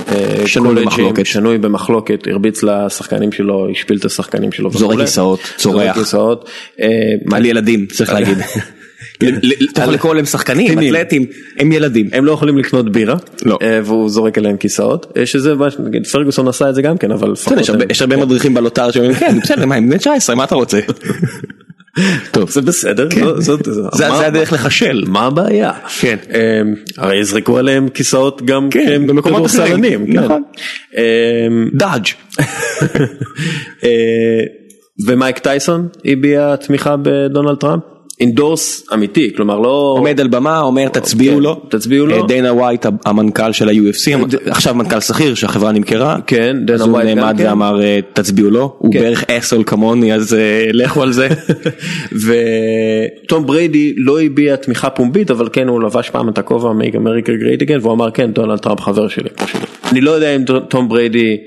[SPEAKER 1] שנוי במחלוקת, הרביץ לשחקנים שלו, השפיל את השחקנים שלו.
[SPEAKER 2] זורק כיסאות, צורח. על ילדים, צריך להגיד. תוכל לקרוא להם שחקנים, אתלטים, הם ילדים.
[SPEAKER 1] הם לא יכולים לקנות בירה, והוא זורק אליהם כיסאות, שזה, נגיד, פרגוסון עשה את זה גם כן, אבל...
[SPEAKER 2] יש הרבה מדריכים בלוטר שאומרים, כן, בסדר, מה, הם בני 19, מה אתה רוצה?
[SPEAKER 1] טוב, זה בסדר,
[SPEAKER 2] זה הדרך לחשל.
[SPEAKER 1] מה הבעיה?
[SPEAKER 2] כן.
[SPEAKER 1] הרי יזרקו עליהם כיסאות גם
[SPEAKER 2] במקומות אחרים. נכון. דאג'.
[SPEAKER 1] ומייק טייסון הביע תמיכה בדונלד טראמפ? אינדורס אמיתי, כלומר לא...
[SPEAKER 2] עומד על במה, אומר תצביעו לו.
[SPEAKER 1] תצביעו לו.
[SPEAKER 2] דיינה ווייט, המנכ"ל של ה-UFC, עכשיו מנכ"ל שכיר שהחברה נמכרה.
[SPEAKER 1] כן, דיינה ווייט גם כן.
[SPEAKER 2] אז הוא נעמד ואמר תצביעו לו, הוא בערך אסול כמוני, אז לכו על זה.
[SPEAKER 1] וטום בריידי לא הביע תמיכה פומבית, אבל כן הוא לבש פעם את הכובע Make America Great Again, והוא אמר כן, דונלד טראמפ חבר שלי. אני לא יודע אם טום בריידי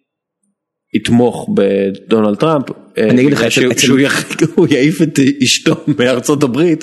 [SPEAKER 1] יתמוך בדונלד טראמפ,
[SPEAKER 2] אני אגיד לך
[SPEAKER 1] שהוא יעיף את אשתו מארצות הברית,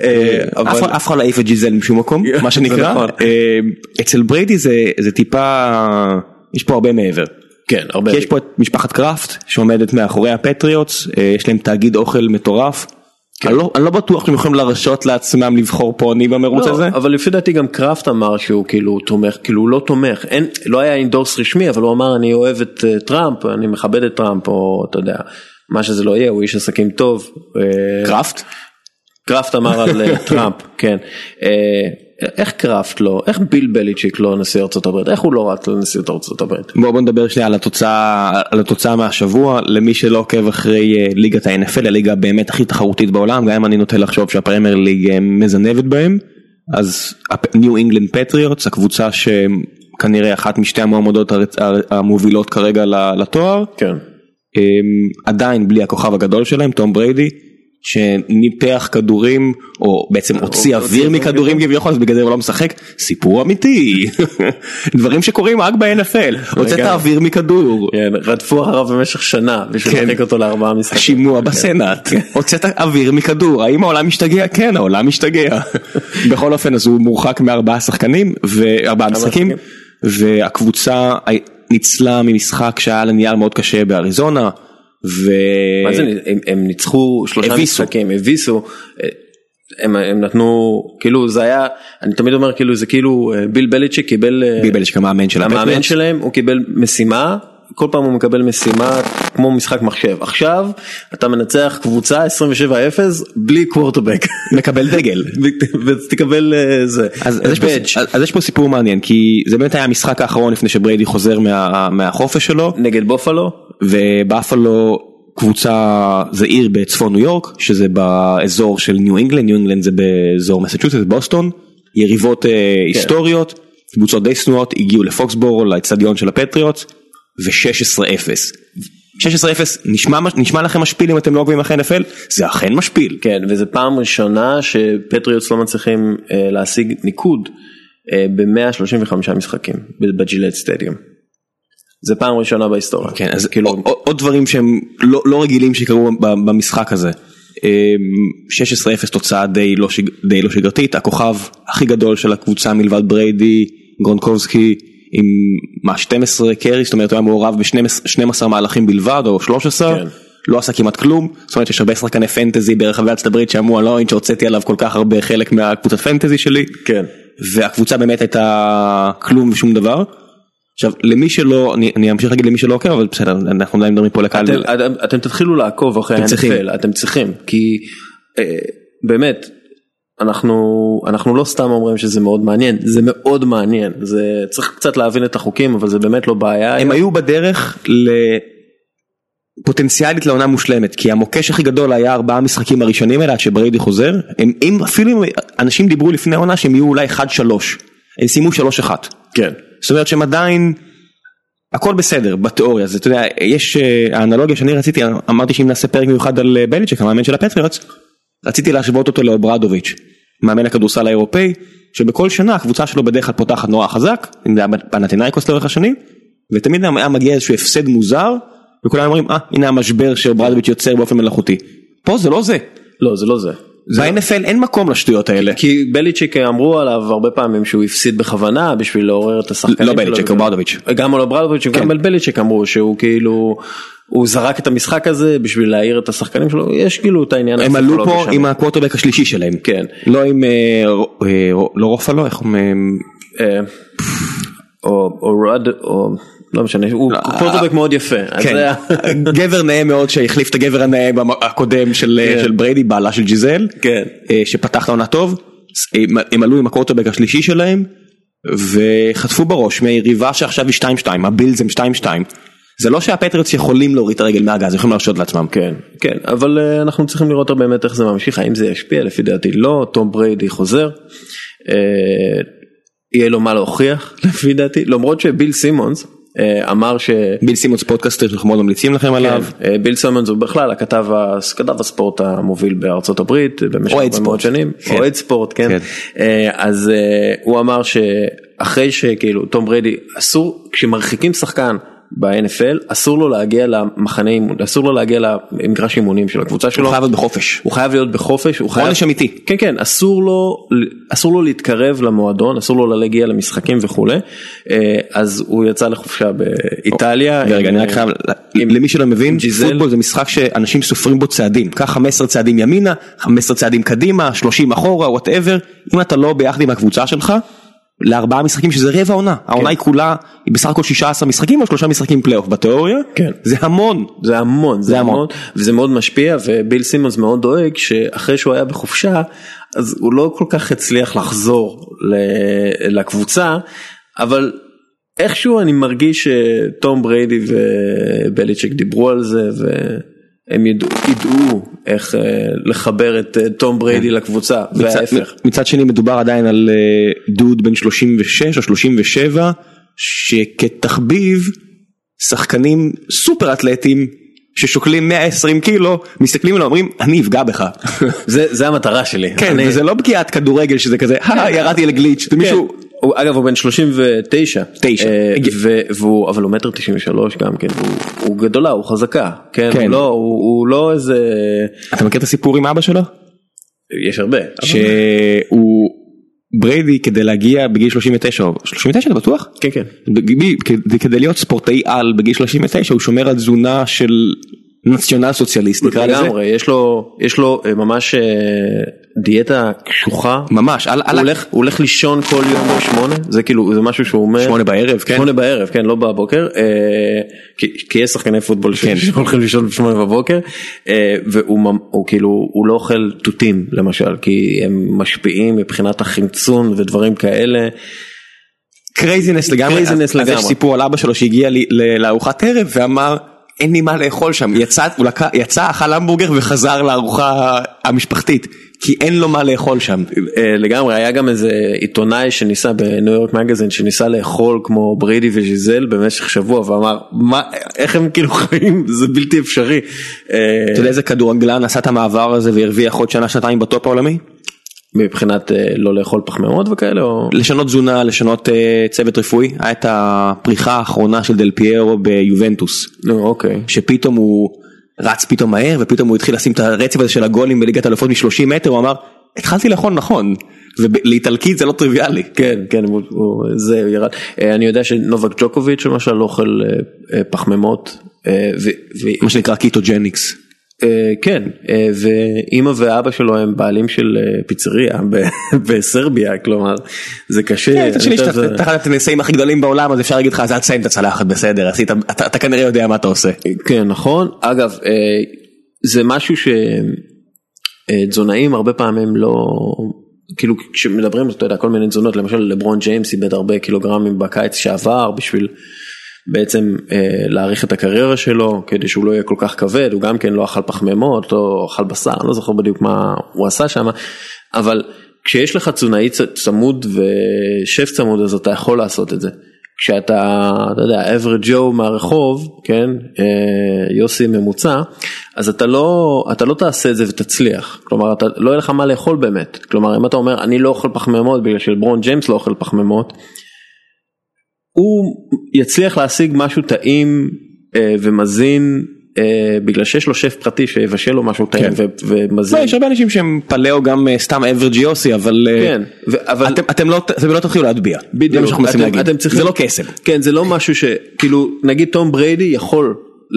[SPEAKER 2] אף אחד לא יעיף את ג'יזל משום מקום, מה שנקרא. אצל בריידי זה טיפה, יש פה הרבה מעבר.
[SPEAKER 1] כן, הרבה.
[SPEAKER 2] כי יש פה את משפחת קראפט שעומדת מאחורי הפטריוטס, יש להם תאגיד אוכל מטורף. אני לא בטוח שהם יכולים לרשות לעצמם לבחור פועני במרוץ הזה.
[SPEAKER 1] אבל לפי דעתי גם קראפט אמר שהוא כאילו תומך, כאילו הוא לא תומך, לא היה אינדורס רשמי, אבל הוא אמר אני אוהב את טראמפ, אני מכבד את טראמפ, או אתה יודע, מה שזה לא יהיה, הוא איש עסקים טוב.
[SPEAKER 2] קראפט?
[SPEAKER 1] קראפט אמר על טראמפ, כן. איך קראפט לא, איך ביל בליצ'יק לא נשיא ארצות הברית, איך הוא לא רץ לנשיאות ארצות הברית?
[SPEAKER 2] בוא נדבר שנייה על התוצאה מהשבוע, למי שלא עוקב אחרי ליגת ה-NFL, הליגה באמת הכי תחרותית בעולם, גם אם אני נוטה לחשוב שהפרמייר ליג מזנבת בהם, אז ניו אינגלנד פטריוטס, הקבוצה שכנראה אחת משתי המועמדות המובילות כרגע לתואר,
[SPEAKER 1] כן.
[SPEAKER 2] עדיין בלי הכוכב הגדול שלהם, תום בריידי, שניפח כדורים, או בעצם הוציא אוויר מכדורים כביכול, אז בגלל זה הוא לא משחק, סיפור אמיתי, דברים שקורים רק ב-NFL, הוצאת אוויר מכדור.
[SPEAKER 1] רדפו אחריו במשך שנה, בשביל לחק אותו לארבעה משחקים.
[SPEAKER 2] שימוע בסנאט, הוצאת אוויר מכדור, האם העולם משתגע? כן, העולם משתגע. בכל אופן, אז הוא מורחק מארבעה שחקנים, וארבעה משחקים, והקבוצה ניצלה ממשחק שהיה לנייר מאוד קשה באריזונה,
[SPEAKER 1] מה זה, הם ניצחו 3 משחקים, הביסו, הם נתנו, כאילו זה היה, אני תמיד אומר כאילו זה כאילו ביל בליצ'יק קיבל,
[SPEAKER 2] ביל בליצ'יק המאמן
[SPEAKER 1] שלהם, הוא קיבל משימה, כל פעם הוא מקבל משימה כמו משחק מחשב, עכשיו אתה מנצח קבוצה 27-0 בלי קוורטרבק,
[SPEAKER 2] מקבל דגל,
[SPEAKER 1] ותקבל זה,
[SPEAKER 2] אז יש פה סיפור מעניין, כי זה באמת היה המשחק האחרון לפני שבריידי חוזר מהחופש שלו,
[SPEAKER 1] נגד בופלו,
[SPEAKER 2] ובאפלו קבוצה זה עיר בצפון ניו יורק, שזה באזור של ניו אינגלנד, ניו אינגלנד זה באזור מסצ'וסטס, בוסטון, יריבות היסטוריות, קבוצות די שנואות, הגיעו לפוקסבורו, לאצטדיון של הפטריוטס, ו-16-0. 16-0, נשמע לכם משפיל אם אתם לא עוקבים אחרי NFL? זה אכן משפיל.
[SPEAKER 1] כן, וזו פעם ראשונה שפטריוטס לא מצליחים להשיג ניקוד ב-135 משחקים, בג'ילט סטדיום. זה פעם ראשונה בהיסטוריה.
[SPEAKER 2] כן, אז כאילו עוד דברים שהם לא רגילים שקרו במשחק הזה. 16-0 תוצאה די לא שגרתית, הכוכב הכי גדול של הקבוצה מלבד בריידי, גרונקובסקי, עם 12 קרי, זאת אומרת הוא היה מעורב ב-12 מהלכים בלבד או 13, לא עשה כמעט כלום, זאת אומרת יש הרבה שחקני פנטזי ברחבי ארצות הברית שאמרו לא שהוצאתי עליו כל כך הרבה חלק מהקבוצת פנטזי שלי, והקבוצה באמת הייתה כלום ושום דבר. עכשיו, למי שלא, אני אמשיך להגיד למי שלא עוקב, אבל בסדר, אנחנו עדיין מדברים פה לקהל.
[SPEAKER 1] אתם תתחילו לעקוב אחרי ה-NFL, אתם צריכים, כי באמת, אנחנו לא סתם אומרים שזה מאוד מעניין, זה מאוד מעניין, זה צריך קצת להבין את החוקים, אבל זה באמת לא בעיה.
[SPEAKER 2] הם היו בדרך פוטנציאלית לעונה מושלמת, כי המוקש הכי גדול היה 4 משחקים הראשונים האלה, עד שבריידי חוזר, אפילו אנשים דיברו לפני העונה שהם יהיו אולי 1-3, הם סיימו 3-1.
[SPEAKER 1] כן.
[SPEAKER 2] זאת אומרת שהם עדיין, הכל בסדר בתיאוריה, אז אתה יודע, יש האנלוגיה שאני רציתי, אמרתי שאם נעשה פרק מיוחד על בליצ'ק, המאמן של הפטריוטס, רציתי להשוות אותו לאוברדוביץ', מאמן הכדורסל האירופאי, שבכל שנה הקבוצה שלו בדרך כלל פותחת נורא חזק, אם זה היה פנתינייקוס לאורך השנים, ותמיד היה מגיע איזשהו הפסד מוזר, וכולם אומרים, הנה המשבר שאוברדוביץ' יוצר באופן מלאכותי. פה זה לא זה.
[SPEAKER 1] לא, זה לא זה.
[SPEAKER 2] ב-NFL אין מקום לשטויות האלה.
[SPEAKER 1] כי בליצ'ק אמרו עליו הרבה פעמים שהוא הפסיד בכוונה בשביל לעורר את השחקנים.
[SPEAKER 2] לא בליצ'ק, אוברדוביץ'.
[SPEAKER 1] גם על אוברדוביץ' וגם על בליצ'ק אמרו שהוא כאילו, הוא זרק את המשחק הזה בשביל להעיר את השחקנים שלו, יש כאילו את העניין.
[SPEAKER 2] הם עלו פה עם הקוורטרבק השלישי שלהם.
[SPEAKER 1] כן.
[SPEAKER 2] לא עם, לא רופלו, איך אומרים?
[SPEAKER 1] או רד, או... לא משנה, הוא קוורטרבק מאוד יפה.
[SPEAKER 2] כן, גבר נאה מאוד שהחליף את הגבר הנאה הקודם של בריידי, בעלה של ג'יזל, שפתח את העונה טוב, הם עלו עם הקוורטרבק השלישי שלהם, וחטפו בראש מהיריבה שעכשיו היא 2-2, הבילדס הם 2-2, זה לא שהפטריוטס יכולים להוריד את הרגל מהגז, יכולים להרשות לעצמם.
[SPEAKER 1] כן, כן, אבל אנחנו צריכים לראות באמת איך זה ממשיך, האם זה ישפיע, לפי דעתי לא, תום בריידי חוזר, יהיה לו מה להוכיח, לפי דעתי, למרות שביל סימונס, אמר
[SPEAKER 2] ביל סימונס פודקאסטר שאנחנו מאוד ממליצים לכם עליו.
[SPEAKER 1] ביל סימונס הוא בכלל הכתב הספורט המוביל בארצות הברית במשך הרבה מאוד שנים, אוהד ספורט, כן. אז הוא אמר שאחרי שכאילו תום בריידי אסור, כשמרחיקים שחקן ב-NFL אסור לו להגיע למחנה אימון, אסור לו להגיע למגרש אימונים של הקבוצה שלו.
[SPEAKER 2] הוא חייב להיות בחופש.
[SPEAKER 1] הוא חייב להיות בחופש.
[SPEAKER 2] עונש אמיתי.
[SPEAKER 1] כן, כן, אסור לו להתקרב למועדון, אסור לו להגיע למשחקים וכו'. אז הוא יצא לחופשה באיטליה.
[SPEAKER 2] רגע, אני רק חייב, למי שלא מבין, פוטבול זה משחק שאנשים סופרים בו צעדים. כך 15 צעדים ימינה, 15 צעדים קדימה, 30 אחורה, whatever. אם אתה לא ביחד עם הקבוצה שלך, ל4 משחקים שזה רבע העונה, העונה היא כולה, היא בסך הכל 16 משחקים או 3 משחקים פלייאוף בתיאוריה, זה המון,
[SPEAKER 1] זה המון, וזה מאוד משפיע, וביל סימונס מאוד דואג שאחרי שהוא היה בחופשה, אז הוא לא כל כך הצליח לחזור לקבוצה, אבל איכשהו אני מרגיש שתום בריידי ובליצ'ק דיברו על זה, הם ידעו איך לחבר את תום בריידי לקבוצה, וההפך.
[SPEAKER 2] מצד שני מדובר עדיין על דוד בן 36 או 37, שכתחביב שחקנים סופר אתלטים, ששוקלים 120 קילו, מסתכלים עליו, אומרים, אני אפגע בך.
[SPEAKER 1] זה המטרה שלי.
[SPEAKER 2] כן, וזה לא פגיעת כדורגל שזה כזה, ירדתי לגליץ', מישהו...
[SPEAKER 1] אגב הוא בן 39, אבל הוא 1.93 גם כן, הוא גדולה, הוא חזקה, הוא לא איזה...
[SPEAKER 2] אתה מכיר את הסיפור עם אבא שלו?
[SPEAKER 1] יש הרבה.
[SPEAKER 2] שהוא בריידי כדי להגיע בגיל 39, 39 אתה בטוח?
[SPEAKER 1] כן, כן.
[SPEAKER 2] כדי להיות ספורטאי על בגיל 39 הוא שומר על תזונה של נציונל סוציאליסט, נקרא לזה.
[SPEAKER 1] לגמרי, יש לו ממש דיאטה קשוחה.
[SPEAKER 2] ממש.
[SPEAKER 1] הוא הולך לישון כל יום ב8, זה כאילו, זה משהו שהוא אומר.
[SPEAKER 2] 8 בערב, כן.
[SPEAKER 1] 8 בערב, כן, לא בבוקר. כי יש שחקני פוטבול שהולכים לישון ב8 בבוקר, והוא כאילו, הוא לא אוכל תותים, למשל, כי הם משפיעים מבחינת החמצון ודברים כאלה.
[SPEAKER 2] קרייזינס לגמרי. אז יש סיפור על אבא שלו שהגיע לארוחת ערב ואמר, אין לי מה לאכול שם, יצא, אכל המבורגר וחזר לארוחה המשפחתית, כי אין לו מה לאכול שם.
[SPEAKER 1] לגמרי, היה גם איזה עיתונאי שניסה בניו יורק מגזין, שניסה לאכול כמו בריידי וג'יזל במשך שבוע, ואמר, איך הם כאילו חיים, זה בלתי אפשרי.
[SPEAKER 2] אתה יודע איזה כדורגלן עשה את המעבר הזה והרוויח עוד שנה, שנתיים בטופ העולמי?
[SPEAKER 1] מבחינת לא לאכול פחמימות וכאלה או...
[SPEAKER 2] לשנות תזונה, לשנות צוות רפואי, היה את הפריחה האחרונה של דל פיירו ביובנטוס.
[SPEAKER 1] אוקיי.
[SPEAKER 2] שפתאום הוא רץ פתאום מהר, ופתאום הוא התחיל לשים את הרצף הזה של הגולים בליגת האלופות מ-30 מטר, הוא אמר, התחלתי לאכול נכון, ולאיטלקית זה לא טריוויאלי.
[SPEAKER 1] כן, כן, זה ירד. אני יודע שנובק ג'וקוביץ' למשל לא אוכל פחמימות.
[SPEAKER 2] מה שנקרא קיטוג'ניקס.
[SPEAKER 1] כן, ואמא ואבא שלו הם בעלים של פיצריה בסרביה, כלומר זה קשה.
[SPEAKER 2] אתה אחד הטניסאים הכי גדולים בעולם, אז אפשר להגיד לך, אז אל תסיים את הצלחת, בסדר, אתה כנראה יודע מה אתה עושה.
[SPEAKER 1] כן, נכון. אגב, זה משהו שתזונאים הרבה פעמים כאילו כשמדברים, אתה יודע, כל מיני תזונות, למשל לברון ג'יימס איבד הרבה קילוגרמים בקיץ שעבר, בשביל בעצם להאריך את הקריירה שלו, כדי שהוא לא יהיה כל כך כבד, הוא גם כן לא אכל פחמימות, או אכל בשר, אני לא זוכר בדיוק מה הוא עשה שם, אבל כשיש לך תזונאי צמוד ושף צמוד, אז אתה יכול לעשות את זה. כשאתה, אתה יודע, average Joe מהרחוב, כן, יוסי ממוצע, אז אתה לא תעשה את זה ותצליח. כלומר, לא יהיה לך מה לאכול באמת. כלומר, אם אתה אומר, אני לא אוכל פחמימות, בגלל שלברון ג'יימס לא אוכל פחמימות, הוא יצליח להשיג משהו טעים ומזין, בגלל שיש לו שף פרטי שיבשל לו משהו טעים ומזין.
[SPEAKER 2] יש הרבה אנשים שהם פלאו גם סתם average יוסי, אבל אתם לא תתחילו להטביע.
[SPEAKER 1] בדיוק.
[SPEAKER 2] זה לא קסם.
[SPEAKER 1] כן, זה לא משהו שכאילו, נגיד תום בריידי יכול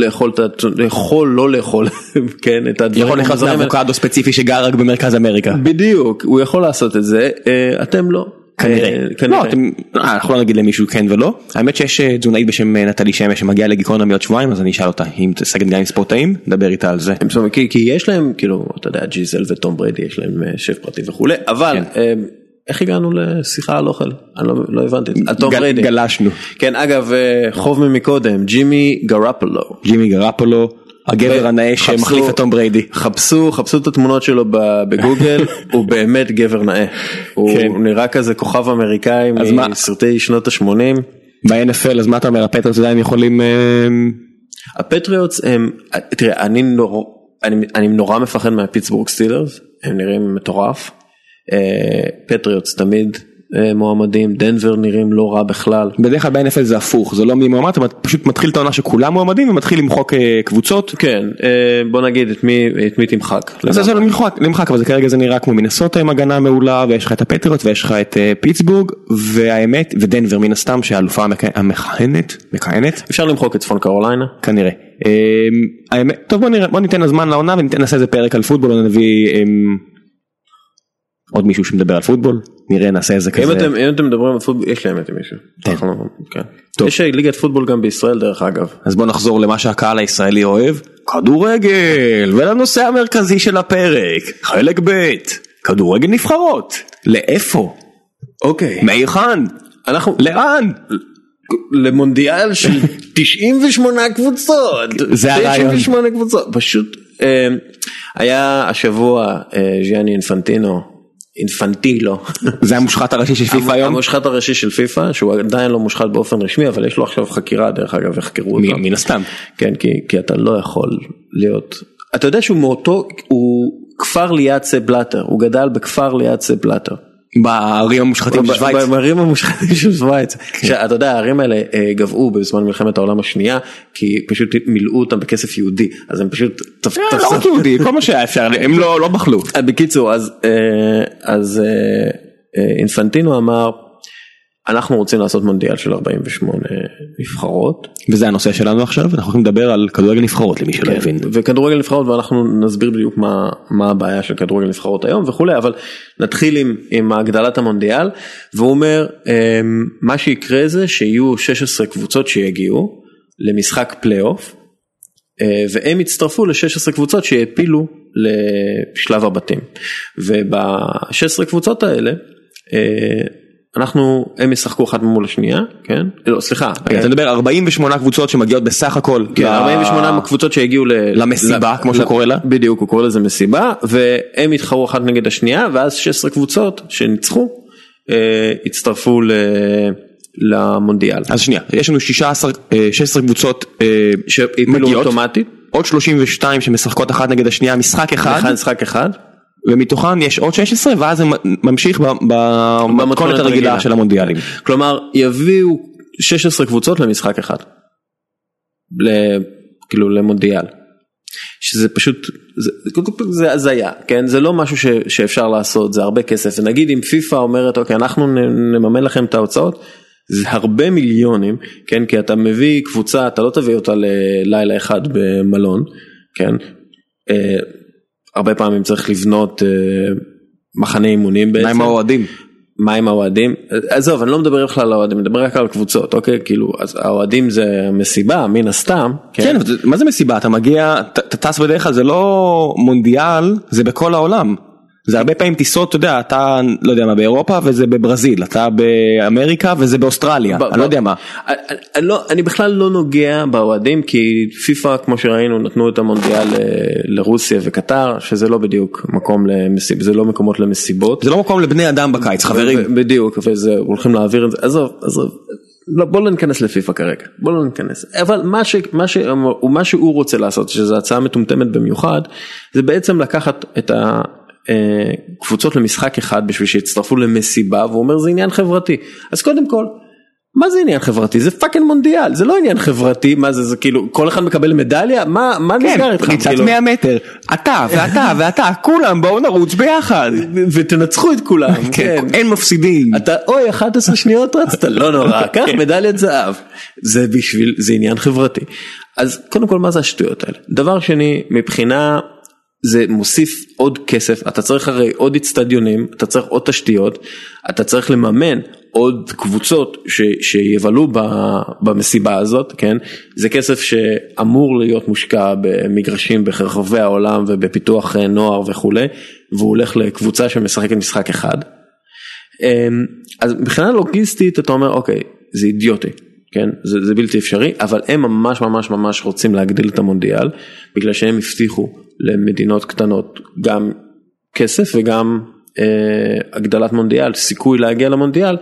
[SPEAKER 1] לא לאכול, כן, את הדברים.
[SPEAKER 2] יכול לאכול מאבוקדו ספציפי שגר רק במרכז אמריקה.
[SPEAKER 1] בדיוק, הוא יכול לעשות את זה, אתם לא.
[SPEAKER 2] כנראה. לא, אנחנו לא נגיד למישהו כן ולא. האמת שיש תזונאית בשם נטלי שמש שמגיעה לגיקונומי מעוד שבועיים, אז אני אשאל אותה אם תעסקת גם עם ספורטאים, נדבר איתה על זה.
[SPEAKER 1] כי יש להם, כאילו, אתה יודע, ג'יזל וטום בריידי, יש להם שף פרטי וכו', אבל איך הגענו לשיחה על אוכל? אני לא הבנתי. על טום בריידי.
[SPEAKER 2] גלשנו.
[SPEAKER 1] כן, אגב, חוב ממקודם, ג'ימי גראפולו. הגבר הנאה שמחליף את טום בריידי. חפשו את התמונות שלו בגוגל, הוא באמת גבר נאה. הוא נראה כזה כוכב אמריקאי מסרטי שנות ה-80.
[SPEAKER 2] ב-NFL, אז מה אתה אומר, הפטריוטס עדיין יכולים...
[SPEAKER 1] הפטריוטס הם, תראה, אני נורא מפחד מהפיטסבורג סטילרס, הם נראים מטורף. פטריוטס תמיד מועמדים, דנבר נראים לא רע בכלל.
[SPEAKER 2] בדרך כלל ב-NFL זה הפוך, זה לא מי מועמד, אתה פשוט מתחיל את העונה שכולם מועמדים ומתחיל למחוק קבוצות.
[SPEAKER 1] כן, בוא נגיד את מי תמחק.
[SPEAKER 2] זה לא למחק, אבל כרגע זה נראה כמו מינסוטה עם הגנה מעולה, ויש לך את הפטריוטס ויש לך את פיטסבורג, והאמת, ודנבר מן הסתם שהאלופה המכהנת.
[SPEAKER 1] אפשר למחוק את צפון קרוליינה?
[SPEAKER 2] כנראה. טוב, בוא ניתן הזמן לעונה ונעשה איזה פרק על פוטבול, ונביא עוד מישהו שמדבר על פוטבול, נראה נעשה איזה כזה.
[SPEAKER 1] אם אתם מדברים על פוטבול, יש להם את מישהו. יש ליגת פוטבול גם בישראל דרך אגב.
[SPEAKER 2] אז בוא נחזור למה שהקהל הישראלי אוהב, כדורגל, ולנושא המרכזי של הפרק, חלק ב', כדורגל נבחרות. לאיפה?
[SPEAKER 1] אוקיי.
[SPEAKER 2] מהיכן? לאן?
[SPEAKER 1] למונדיאל של 98 קבוצות.
[SPEAKER 2] זה הרעיון.
[SPEAKER 1] 98 קבוצות. פשוט היה השבוע ז'יאני אינפנטילו.
[SPEAKER 2] זה המושחת הראשי של פיפה היום?
[SPEAKER 1] המושחת הראשי של פיפה, שהוא עדיין לא מושחת באופן רשמי, אבל יש לו עכשיו חקירה, דרך אגב, יחקרו אותו.
[SPEAKER 2] מן הסתם.
[SPEAKER 1] כן, כי אתה לא יכול להיות... אתה יודע שהוא מאותו, הוא כפר ליד סבלטר, הוא גדל בכפר ליד סבלטר.
[SPEAKER 2] בערים המושחתים של שוויץ.
[SPEAKER 1] בערים המושחתים של שוויץ. אתה יודע, הערים האלה גבעו בזמן מלחמת העולם השנייה, כי פשוט מילאו אותם בכסף יהודי, אז הם פשוט...
[SPEAKER 2] לא רק יהודי, כל מה שהיה אפשר, הם לא בחלו.
[SPEAKER 1] בקיצור, אז אינפנטינו אמר, אנחנו רוצים לעשות מונדיאל של 48 נבחרות.
[SPEAKER 2] וזה הנושא שלנו עכשיו, אנחנו יכולים לדבר על כדורגל נבחרות למי שלא הבין.
[SPEAKER 1] וכדורגל נבחרות, ואנחנו נסביר בדיוק מה הבעיה של כדורגל נבחרות היום וכולי, אבל נתחיל עם הגדלת המונדיאל, והוא אומר, מה שיקרה זה שיהיו 16 קבוצות שיגיעו למשחק פלייאוף, והם יצטרפו ל-16 קבוצות שיפילו לשלב הבתים. וב-16 קבוצות האלה, הם ישחקו אחת מול השנייה, כן? לא, סליחה.
[SPEAKER 2] אתה מדבר 48 קבוצות שמגיעות בסך הכל.
[SPEAKER 1] כן, 48 קבוצות שהגיעו
[SPEAKER 2] למסיבה, כמו שהוא קורא לה.
[SPEAKER 1] בדיוק, הוא קורא לזה מסיבה, והם יתחרו אחת נגד השנייה, ואז 16 קבוצות שניצחו, הצטרפו למונדיאל.
[SPEAKER 2] אז שנייה, יש לנו 16 קבוצות
[SPEAKER 1] שמגיעות אוטומטית.
[SPEAKER 2] עוד 32 שמשחקות אחת נגד השנייה, משחק אחד. ומתוכן יש עוד 16 ואז זה ממשיך במתכונת הרגילה של המונדיאלים.
[SPEAKER 1] כלומר יביאו 16 קבוצות למשחק אחד, כאילו למונדיאל, שזה פשוט זה הזיה, כן? זה לא משהו שאפשר לעשות, זה הרבה כסף. ונגיד אם פיפה אומרת אוקיי אנחנו נממן לכם את ההוצאות, זה הרבה מיליונים, כן? כי אתה מביא קבוצה, אתה לא תביא אותה ללילה אחד במלון, כן? הרבה פעמים צריך לבנות מחנה אימונים בעצם.
[SPEAKER 2] מה עם האוהדים?
[SPEAKER 1] מה עם האוהדים? עזוב, אני לא מדבר בכלל על האוהדים, אני מדבר רק על קבוצות, אוקיי? כאילו, אז האוהדים זה מסיבה, מן הסתם.
[SPEAKER 2] כן, מה זה מסיבה? אתה מגיע, אתה טס בדרך כלל, זה לא מונדיאל, זה בכל העולם. זה הרבה פעמים טיסות, אתה יודע, אתה לא יודע מה באירופה וזה בברזיל, אתה באמריקה וזה באוסטרליה, אני לא יודע מה.
[SPEAKER 1] אני בכלל לא נוגע באוהדים, כי פיפה כמו שראינו נתנו את המונדיאל לרוסיה וקטר, שזה לא בדיוק מקום למסיבות, זה לא מקומות למסיבות.
[SPEAKER 2] זה לא מקום לבני אדם בקיץ, חברים.
[SPEAKER 1] בדיוק, וזה הולכים להעביר את זה, עזוב. בוא לא ניכנס לפיפה כרגע, בוא לא ניכנס, אבל מה שהוא רוצה לעשות, שזו הצעה מטומטמת במיוחד, זה בעצם לקחת את קבוצות למשחק אחד בשביל שיצטרפו למסיבה, והוא אומר זה עניין חברתי. אז קודם כל, מה זה עניין חברתי? זה פאקינג מונדיאל, זה לא עניין חברתי, מה זה כאילו, כל אחד מקבל מדליה, מה נסגר איתך?
[SPEAKER 2] ריצת 100 מטר, אתה ואתה ואתה, כולם בואו נרוץ ביחד.
[SPEAKER 1] ותנצחו את כולם, כן.
[SPEAKER 2] אין מפסידים.
[SPEAKER 1] אתה, אוי, 11 שניות רצת, לא נורא, קח מדליית זהב. זה עניין חברתי. אז קודם כל, מה זה השטויות האלה? דבר שני, מבחינה זה מוסיף עוד כסף, אתה צריך הרי עוד אצטדיונים, אתה צריך עוד תשתיות, אתה צריך לממן עוד קבוצות שיבלו במסיבה הזאת, כן? זה כסף שאמור להיות מושקע במגרשים ברחבי העולם ובפיתוח נוער וכו', והוא הולך לקבוצה שמשחקת משחק אחד. אז מבחינה לוגיסטית אתה אומר, אוקיי, זה אידיוטי. כן, זה בלתי אפשרי, אבל הם ממש ממש ממש רוצים להגדיל את המונדיאל, בגלל שהם הבטיחו למדינות קטנות גם כסף וגם הגדלת מונדיאל, סיכוי להגיע למונדיאל,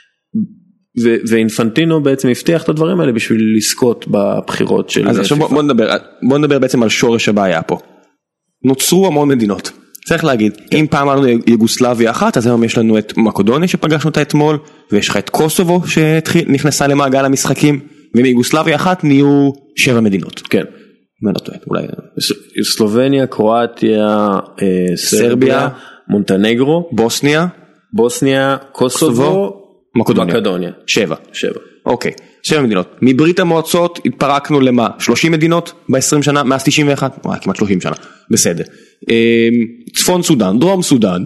[SPEAKER 1] ואינפנטינו בעצם הבטיח את הדברים האלה בשביל לזכות בבחירות של...
[SPEAKER 2] אז עכשיו בוא נדבר בעצם על שורש הבעיה פה. נוצרו המון מדינות. צריך להגיד, אם פעם אמרנו יוגוסלביה אחת, אז היום יש לנו את מקדוניה שפגשנו אותה אתמול, ויש לך את קוסובו שנכנסה למעגל המשחקים, ומיוגוסלביה אחת נהיו 7 מדינות.
[SPEAKER 1] כן.
[SPEAKER 2] אולי...
[SPEAKER 1] סלובניה, קרואטיה, סרביה, מונטנגרו, בוסניה, קוסובו, מקדוניה.
[SPEAKER 2] 7. אוקיי, 7 מדינות. מברית המועצות התפרקנו למה? 30 מדינות ב-20 שנה, מאז 91? כמעט 30 שנה, בסדר. צפון סודן, דרום סודן.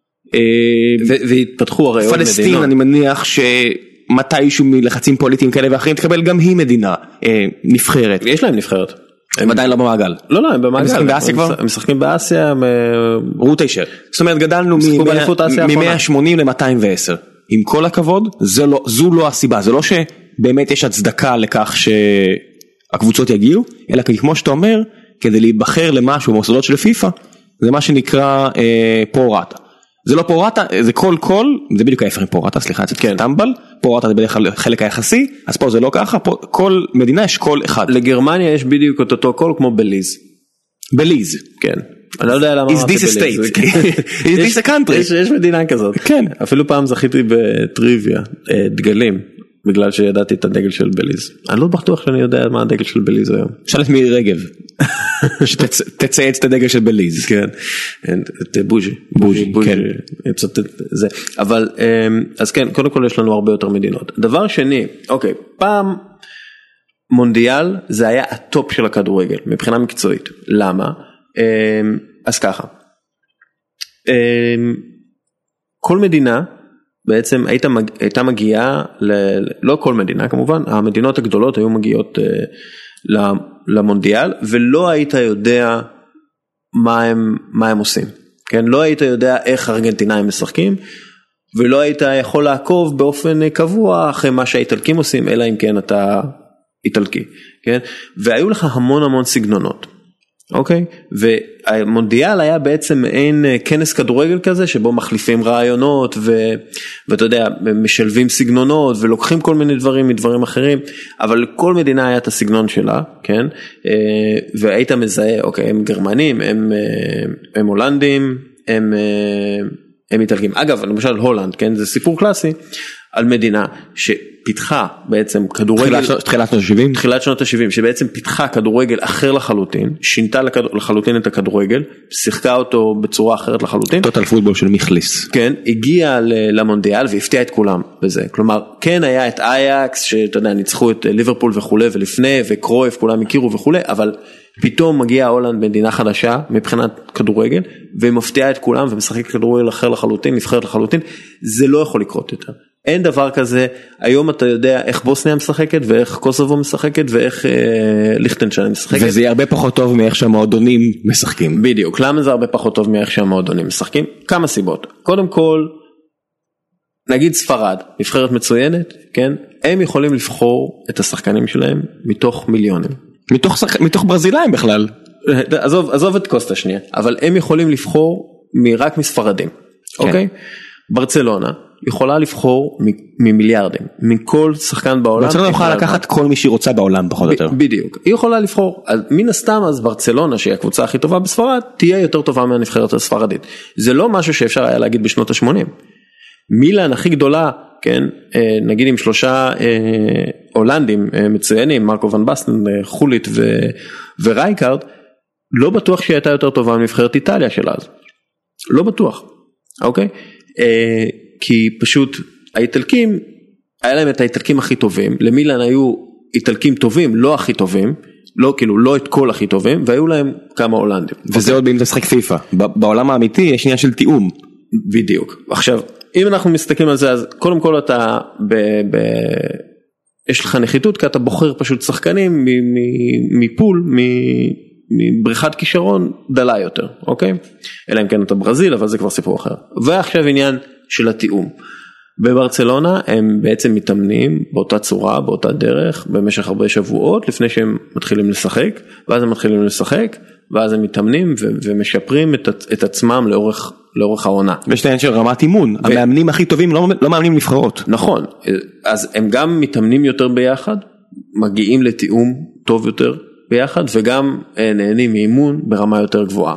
[SPEAKER 1] והתפתחו הרי עוד מדינות.
[SPEAKER 2] פלסטין, אני מניח שמתישהו מלחצים פוליטיים כאלה ואחרים, תקבל גם היא מדינה נבחרת.
[SPEAKER 1] יש להם נבחרת.
[SPEAKER 2] הם עדיין לא במעגל.
[SPEAKER 1] לא, הם במעגל.
[SPEAKER 2] הם משחקים באסיה כבר?
[SPEAKER 1] הם משחקים באסיה.
[SPEAKER 2] רות הישר. זאת אומרת, גדלנו מ-180 ל-210. עם כל הכבוד, זו לא הסיבה. זה לא שבאמת יש הצדקה לכך שהקבוצות יגיעו, אלא כמו שאתה אומר, כדי להיבחר למשהו במוסדות של פיפה, זה מה שנקרא פרו-רטה. זה לא פרו-רטה, זה כל, זה בדיוק ההפך עם פרו-רטה, סליחה, כן. טמבל, פרו-רטה זה בדרך כלל חלק היחסי, אז פה זה לא ככה, פה כל מדינה יש קול אחד.
[SPEAKER 1] לגרמניה יש בדיוק את אותו קול כמו בליז.
[SPEAKER 2] בליז?
[SPEAKER 1] כן. אני לא יודע למה
[SPEAKER 2] אמרתי בליז. Is this a state? Is this a country?
[SPEAKER 1] יש מדינה כזאת.
[SPEAKER 2] כן.
[SPEAKER 1] אפילו פעם זכיתי בטריוויה, דגלים, בגלל שידעתי את הדגל של בליז. אני לא בטוח שאני יודע מה הדגל של בליז היום.
[SPEAKER 2] שאל את מירי רגב. שתצייץ את הדגל של בליז.
[SPEAKER 1] כן. את בוז'י, כן. אבל, אז כן, קודם כל יש לנו הרבה יותר מדינות. דבר שני, אוקיי, פעם מונדיאל זה היה הטופ של הכדורגל, מבחינה מקצועית. למה? אז ככה. כל מדינה בעצם הייתה מגיעה, לא כל מדינה כמובן, המדינות הגדולות היו מגיעות למונדיאל, ולא היית יודע מה הם עושים. כן? לא היית יודע איך ארגנטינאים משחקים, ולא היית יכול לעקוב באופן קבוע אחרי מה שהאיטלקים עושים, אלא אם כן אתה איטלקי. כן? והיו לך המון סגנונות. אוקיי? והמונדיאל היה בעצם אין כנס כדורגל כזה, שבו מחליפים רעיונות, ואתה יודע, משלבים סגנונות, ולוקחים כל מיני דברים מדברים אחרים, אבל כל מדינה היה את הסגנון שלה, כן? והיית מזהה, אוקיי, הם גרמנים, הם הולנדים, הם איטלקים. אגב, למשל הולנד, כן? זה סיפור קלאסי, על מדינה שפיתחה בעצם כדורגל, תחילת שנות ה-70, שבעצם פיתחה כדורגל אחר לחלוטין, שינתה לחלוטין את הכדורגל, שיחקה אותו בצורה אחרת לחלוטין.
[SPEAKER 2] טוטל פוטבול של מיכליס.
[SPEAKER 1] כן, הגיעה למונדיאל והפתיעה את כולם בזה. כלומר, כן היה את אייקס, שאתה יודע, ניצחו את ליברפול וכו' ולפני, וקרויף, כולם הכירו וכו', אבל פתאום מגיעה הולנד מדינה חדשה מבחינת כדורגל, ומפתיעה את כולם ומשחקת כדורגל אחר לחלוטין, נבחרת לחלוטין, זה לא יכול לקרות יותר. אין דבר כזה, היום אתה יודע איך בוסניה משחקת ואיך קוסובו משחקת ואיך ליכטנשטיין משחקת.
[SPEAKER 2] וזה יהיה הרבה פחות טוב מאיך שהמועדונים משחקים.
[SPEAKER 1] בדיוק, למה זה הרבה פחות טוב מאיך שהמועדונים משחקים? כמה סיבות. קודם כל, נגיד ספרד, נבחרת מצוינת, כן? הם יכולים לבחור את השחקנים שלהם מתוך מיליונים.
[SPEAKER 2] מתוך ברזילאים בכלל.
[SPEAKER 1] עזוב את קוסטה שנייה, אבל הם יכולים לבחור רק מספרדים, אוקיי? ברצלונה יכולה לבחור ממיליארדים, מכל שחקן בעולם.
[SPEAKER 2] ברצלונה יכולה לקחת כל מי שהיא רוצה בעולם פחות או יותר.
[SPEAKER 1] בדיוק, היא יכולה לבחור, מן הסתם אז ברצלונה שהיא הקבוצה הכי טובה בספרד, תהיה יותר טובה מהנבחרת הספרדית. זה לא משהו שאפשר היה להגיד בשנות ה-80. מילאן הכי גדולה, כן, נגיד עם 3 הולנדים מצוינים, מרקו ון בסטן, חולית ורייקארד, לא בטוח שהיא הייתה יותר טובה מנבחרת איטליה של אז. לא בטוח, אוקיי? כי פשוט האיטלקים, היה להם את האיטלקים הכי טובים, למילאן היו איטלקים טובים, לא הכי טובים, לא כאילו לא את כל הכי טובים, והיו להם כמה הולנדים.
[SPEAKER 2] וזה עוד באם תשחק פיפה, בעולם האמיתי יש עניין של תיאום.
[SPEAKER 1] בדיוק, עכשיו, אם אנחנו מסתכלים על זה, אז קודם כל אתה, יש לך נחיתות, כי אתה בוחר פשוט שחקנים מפול, מבריחת כישרון דלה יותר, אוקיי? אלא אם כן אתה ברזיל, אבל זה כבר סיפור אחר. ועכשיו עניין של התיאום. בברצלונה הם בעצם מתאמנים באותה צורה, באותה דרך, במשך הרבה שבועות, לפני שהם מתחילים לשחק, ואז הם מתחילים לשחק, ואז הם מתאמנים ומשפרים את עצמם לאורך העונה.
[SPEAKER 2] ויש לעניין של רמת אימון, המאמנים הכי טובים לא מאמנים נבחרות.
[SPEAKER 1] נכון, אז הם גם מתאמנים יותר ביחד, מגיעים לתיאום טוב יותר ביחד, וגם נהנים מאימון ברמה יותר גבוהה.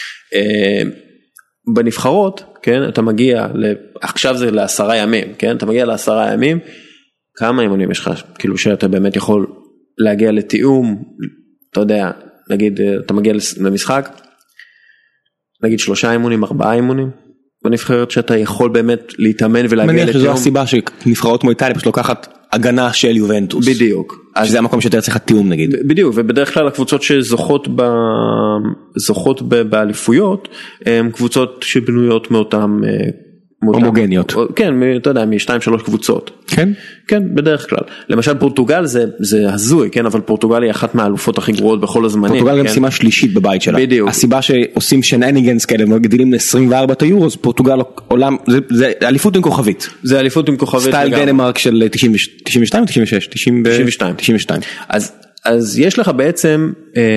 [SPEAKER 1] בנבחרות, כן, אתה מגיע, עכשיו זה ל10 ימים, כן, אתה מגיע ל10 ימים, כמה אימונים יש לך, כאילו שאתה באמת יכול להגיע לתיאום, אתה יודע, נגיד, אתה מגיע למשחק, נגיד 3 אימונים, 4 אימונים, בנבחרת שאתה יכול באמת להתאמן ולהגיע לתיאום.
[SPEAKER 2] מניח שזו הסיבה שנבחרות כמו איטליה פשוט לוקחת הגנה של יובנטוס.
[SPEAKER 1] בדיוק.
[SPEAKER 2] שזה המקום שיותר צריך תיאום נגיד.
[SPEAKER 1] בדיוק, ובדרך כלל הקבוצות שזוכות באליפויות, הן קבוצות שבנויות מאותם
[SPEAKER 2] הומוגניות.
[SPEAKER 1] כן, אתה יודע, מ2-3 קבוצות.
[SPEAKER 2] כן?
[SPEAKER 1] כן, בדרך כלל. למשל פורטוגל זה הזוי, כן, אבל פורטוגל היא אחת מהאלופות הכי גרועות בכל הזמנים.
[SPEAKER 2] פורטוגל גם סימה שלישית בבית שלה.
[SPEAKER 1] בדיוק.
[SPEAKER 2] הסיבה שעושים שנניגנס כאלה ומגדילים ל24 היורו, אז פורטוגל עולם, זה אליפות עם כוכבית.
[SPEAKER 1] זה אליפות עם כוכבית.
[SPEAKER 2] סטייל דנמרק של 92 או 96?
[SPEAKER 1] 92. אז יש לך בעצם,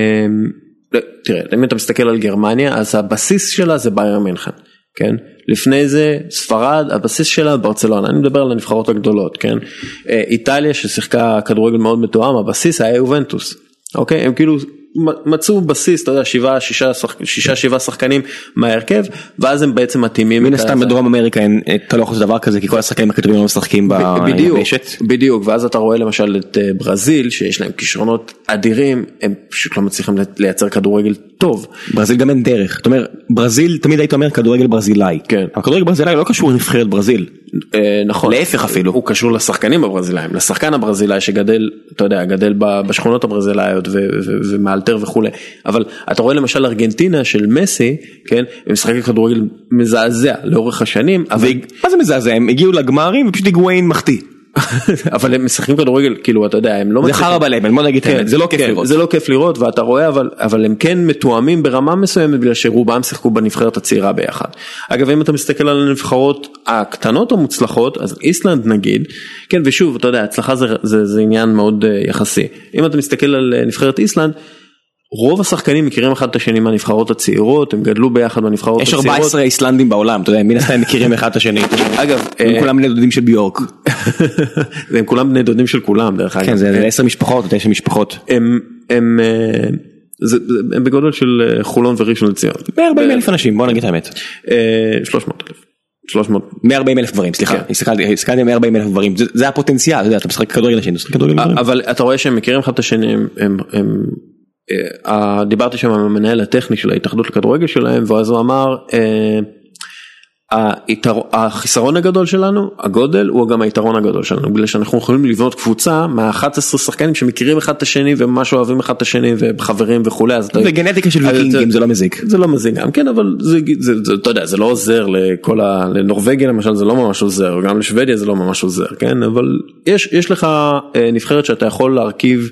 [SPEAKER 1] תראה, אם אתה מסתכל על גרמניה, אז הבסיס שלה זה ביירן מינכן, כן? לפני זה ספרד, הבסיס שלה ברצלונה, אני מדבר על הנבחרות הגדולות, כן? איטליה ששיחקה כדורגל מאוד מתואם, הבסיס היה יובנטוס, אוקיי? הם כאילו מצאו בסיס, אתה יודע, 6-7 שחקנים מהרכב, ואז הם בעצם מתאימים.
[SPEAKER 2] מן הסתם בדרום אמריקה אתה לא יכול לעשות דבר כזה, כי כל השחקנים הכדורגלנים לא משחקים ברשת.
[SPEAKER 1] בדיוק, ואז אתה רואה למשל את ברזיל, שיש להם כישרונות אדירים, הם פשוט לא מצליחים לייצר כדורגל טוב.
[SPEAKER 2] ברזיל גם אין דרך, זאת אומרת, ברזיל תמיד היית אומר כדורגל ברזילאי.
[SPEAKER 1] כן.
[SPEAKER 2] הכדורגל ברזילאי לא קשור לנבחרת ברזיל.
[SPEAKER 1] נכון.
[SPEAKER 2] להפך אפילו.
[SPEAKER 1] הוא קשור לשחקנים הברזילאים, לשחקן הברזילאי שגדל, אתה יודע, גדל בשכונות הברזילאיות ומאלתר וכו'. אבל אתה רואה למשל ארגנטינה של מסי, כן, הם משחקים כדורגל מזעזע לאורך השנים.
[SPEAKER 2] מה זה מזעזע? הם הגיעו לגמרים ופשוט היגואין מחטיא.
[SPEAKER 1] אבל הם משחקים כדורגל, כאילו, אתה יודע, הם לא
[SPEAKER 2] זה חרא בלב, בוא נגיד, זה לא כיף לראות.
[SPEAKER 1] זה לא כיף לראות, ואתה רואה, אבל הם כן מתואמים ברמה מסוימת, בגלל שרובם שיחקו בנבחרת הצעירה ביחד. אגב, אם אתה מסתכל על הנבחרות הקטנות המוצלחות, אז איסלנד נגיד, כן, ושוב, אתה יודע, הצלחה זה עניין מאוד יחסי. אם אתה מסתכל על נבחרת איסלנד, רוב השחקנים מכירים אחד את השני מהנבחרות הצעירות, הם גדלו ביחד בנבחרות הצעירות.
[SPEAKER 2] יש 14 איסלנדים בעולם, אתה יודע, מן הסתם מכירים אחד את השני.
[SPEAKER 1] אגב,
[SPEAKER 2] הם כולם בני דודים של ביורק.
[SPEAKER 1] הם כולם בני דודים של כולם, דרך אגב.
[SPEAKER 2] כן, זה 10 משפחות, 9 משפחות.
[SPEAKER 1] הם בגודל של חולון וראשון לציון.
[SPEAKER 2] 140,000 אנשים, בוא נגיד האמת.
[SPEAKER 1] 300,000.
[SPEAKER 2] 140,000 גברים, סליחה. הסתכלתי 140,000 גברים. זה הפוטנציאל, אתה משחק כדורגל לשני, משחק כדורגל גברים.
[SPEAKER 1] אבל אתה רואה שהם מכירים אחד את השני, דיברתי שם עם המנהל הטכני של ההתאחדות לכדורגל שלהם, ואז הוא אמר, החיסרון הגדול שלנו, הגודל, הוא גם היתרון הגדול שלנו, בגלל שאנחנו יכולים לבנות קבוצה מה-11 שחקנים שמכירים אחד את השני וממש אוהבים אחד את השני וחברים וכולי.
[SPEAKER 2] וגנטיקה של ויקינגים זה לא מזיק.
[SPEAKER 1] זה לא מזיק גם, כן, אבל אתה יודע, זה לא עוזר לנורווגיה למשל, זה לא ממש עוזר, גם לשוודיה זה לא ממש עוזר, כן, אבל יש לך נבחרת שאתה יכול להרכיב,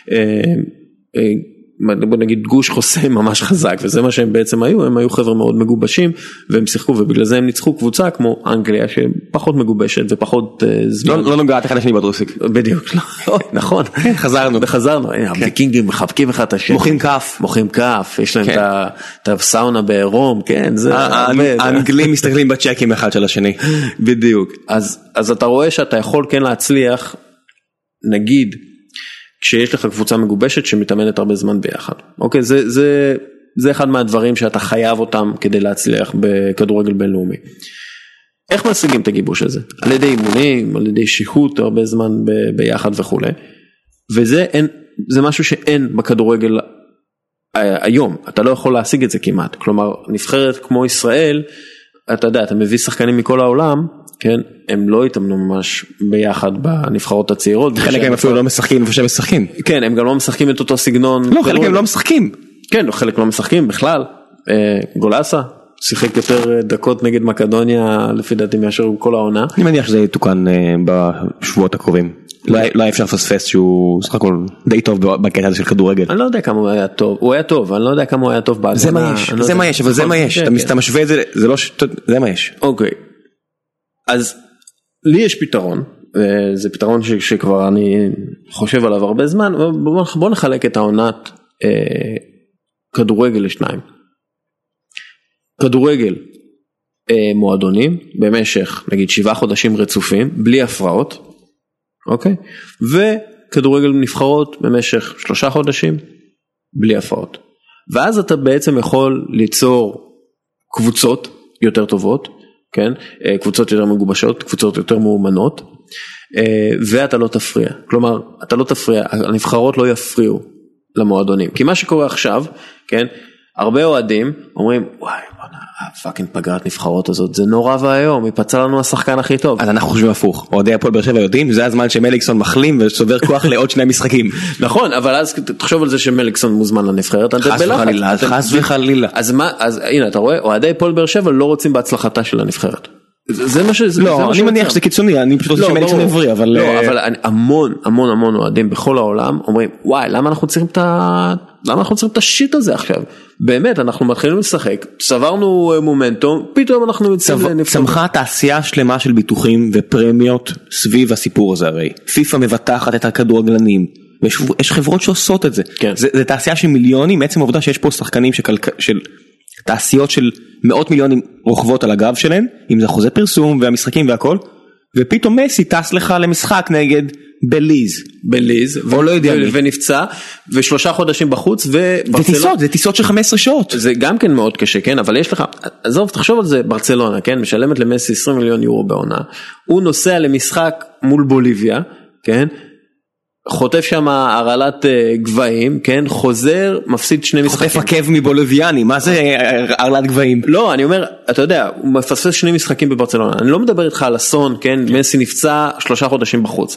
[SPEAKER 1] בוא נגיד גוש חוסם ממש חזק, וזה מה שהם בעצם היו, הם היו חבר'ה מאוד מגובשים, והם שיחקו, ובגלל זה הם ניצחו קבוצה כמו אנגליה, שפחות מגובשת ופחות זמן.
[SPEAKER 2] לא נוגעת אחד לשני בטרוסיק.
[SPEAKER 1] בדיוק, חזרנו. וחזרנו, הוויקינגים מחבקים אחד את השני. מוחאים כף, יש להם את הסאונה בעירום, כן, זה...
[SPEAKER 2] האנגלים מסתכלים בצ'קים אחד של השני.
[SPEAKER 1] בדיוק, אז אתה רואה שאתה יכול כן להצליח, נגיד, כשיש לך קבוצה מגובשת שמתאמנת הרבה זמן ביחד. אוקיי, זה אחד מהדברים שאתה חייב אותם כדי להצליח בכדורגל בינלאומי. איך משיגים את הגיבוש הזה? על ידי אימונים, על ידי שהות הרבה זמן ביחד וכו'. וזה משהו שאין בכדורגל היום. אתה לא יכול להשיג את זה כמעט. כלומר, נבחרת כמו ישראל, אתה יודע, אתה מביא שחקנים מכל העולם, כן, הם לא התאמנו ממש ביחד בנבחרות הצעירות.
[SPEAKER 2] חלק הם אפילו לא משחקים איפה שהם משחקים.
[SPEAKER 1] כן, הם גם לא משחקים את אותו סגנון.
[SPEAKER 2] לא, חלק הם לא משחקים.
[SPEAKER 1] כן, חלק לא משחקים בכלל. גולסה שיחק יותר דקות נגד מקדוניה לפי דעתי מאשר כל העונה.
[SPEAKER 2] אני מניח שזה יתוקן בשבועות הקרובים. לא אפשר לפספס שהוא סך הכל די טוב בקטע הזה של כדורגל.
[SPEAKER 1] אני לא יודע כמה הוא היה טוב. הוא היה טוב, אני לא יודע כמה הוא היה טוב בהגנה.
[SPEAKER 2] זה מה יש, אבל זה מה יש. אתה משווה את זה, זה מה יש.
[SPEAKER 1] אוקיי. אז לי יש פתרון, זה פתרון שכבר אני חושב עליו הרבה זמן, בוא נחלק את העונת כדורגל לשניים. כדורגל מועדונים במשך נגיד 7 חודשים רצופים, בלי הפרעות, אוקיי? וכדורגל נבחרות במשך 3 חודשים, בלי הפרעות. ואז אתה בעצם יכול ליצור קבוצות יותר טובות, כן? קבוצות יותר מגובשות, קבוצות יותר מאומנות, ואתה לא תפריע. כלומר, אתה לא תפריע, הנבחרות לא יפריעו למועדונים. כי מה שקורה עכשיו, כן? הרבה אוהדים אומרים, וואי, הפאקינג פגרת נבחרות הזאת, זה נורא והיום, היא פצע לנו השחקן הכי טוב.
[SPEAKER 2] אז אנחנו חושבים הפוך, אוהדי הפועל באר שבע יודעים, זה הזמן שמליקסון מחלים ושובר כוח לעוד 2 משחקים.
[SPEAKER 1] נכון, אבל אז תחשוב על זה שמליקסון מוזמן לנבחרת,
[SPEAKER 2] חס וחלילה.
[SPEAKER 1] אז הנה, אתה רואה, אוהדי הפועל באר שבע לא רוצים בהצלחתה של הנבחרת. זה מה שזה...
[SPEAKER 2] לא, אני מניח שזה קיצוני, אני פשוט רוצה שמליקסון יבריא, אבל...
[SPEAKER 1] לא, אבל המון אוהדים בכל העולם אומרים, וואי, למה אנחנו צריכים את השיט הזה עכשיו? באמת, אנחנו מתחילים לשחק, צברנו מומנטום, פתאום אנחנו
[SPEAKER 2] צמחה תעשייה שלמה של ביטוחים ופרמיות סביב הסיפור הזה הרי. פיפה מבטחת את הכדורגלנים, יש חברות שעושות את זה. זה תעשייה של מיליונים, עצם העובדה שיש פה שחקנים של תעשיות של מאות מיליונים רוכבות על הגב שלהם, אם זה חוזה פרסום והמשחקים והכל, ופתאום מסי טס לך למשחק נגד בליז, ונפצע, ו3 חודשים בחוץ, זה טיסות של 15 שעות.
[SPEAKER 1] זה גם כן מאוד קשה, כן, אבל יש לך, עזוב, תחשוב על זה, ברצלונה, כן, משלמת למסי 20 מיליון יורו בעונה, הוא נוסע למשחק מול בוליביה, כן, חוטף שם הרעלת גבהים, כן, חוזר, מפסיד 2 משחקים.
[SPEAKER 2] חוטף עקב מבוליביאני, מה זה הרעלת גבהים?
[SPEAKER 1] לא, אני אומר, אתה יודע, הוא מפספס 2 משחקים בברצלונה, אני לא מדבר איתך על אסון, כן, מסי נפצע 3 חודשים בחוץ.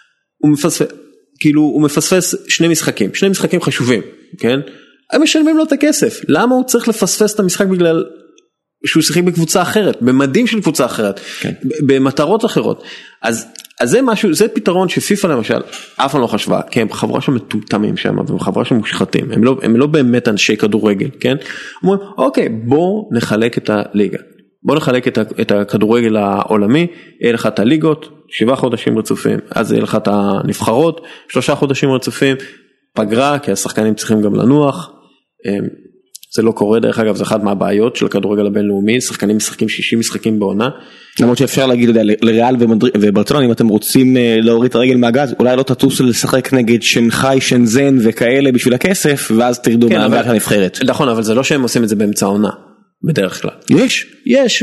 [SPEAKER 1] הוא מפספס 2 משחקים חשובים, כן? הם משלמים לו את הכסף, למה הוא צריך לפספס את המשחק בגלל שהוא שיחק בקבוצה אחרת, במדים של קבוצה אחרת, במטרות אחרות, אז זה משהו, זה פתרון שפיפה למשל, אף פעם לא חשבה, כי הם חברה שם מטומטמים שם, והם חברה שם מושחתים, הם לא באמת אנשי כדורגל, כן? אומרים, אוקיי, בוא נחלק את הליגה, בוא נחלק את הכדורגל העולמי, יהיה לך את הליגות, 7 חודשים רצופים, אז יהיה לך את הנבחרות, 3 חודשים רצופים, פגרה, כי השחקנים צריכים גם לנוח, זה לא קורה דרך אגב, זה אחד מהבעיות של הכדורגל הבינלאומי, שחקנים משחקים 60 משחקים בעונה.
[SPEAKER 2] למרות שאפשר להגיד לריאל וברצלונה, אם אתם רוצים להוריד את הרגל מהגז, אולי לא תטוסו לשחק נגד שנגחאי, שנזן וכאלה בשביל הכסף, ואז תרדו מהגז הנבחרת.
[SPEAKER 1] נכון, אבל זה לא שהם עושים את זה באמצע העונה, בדרך כלל.
[SPEAKER 2] יש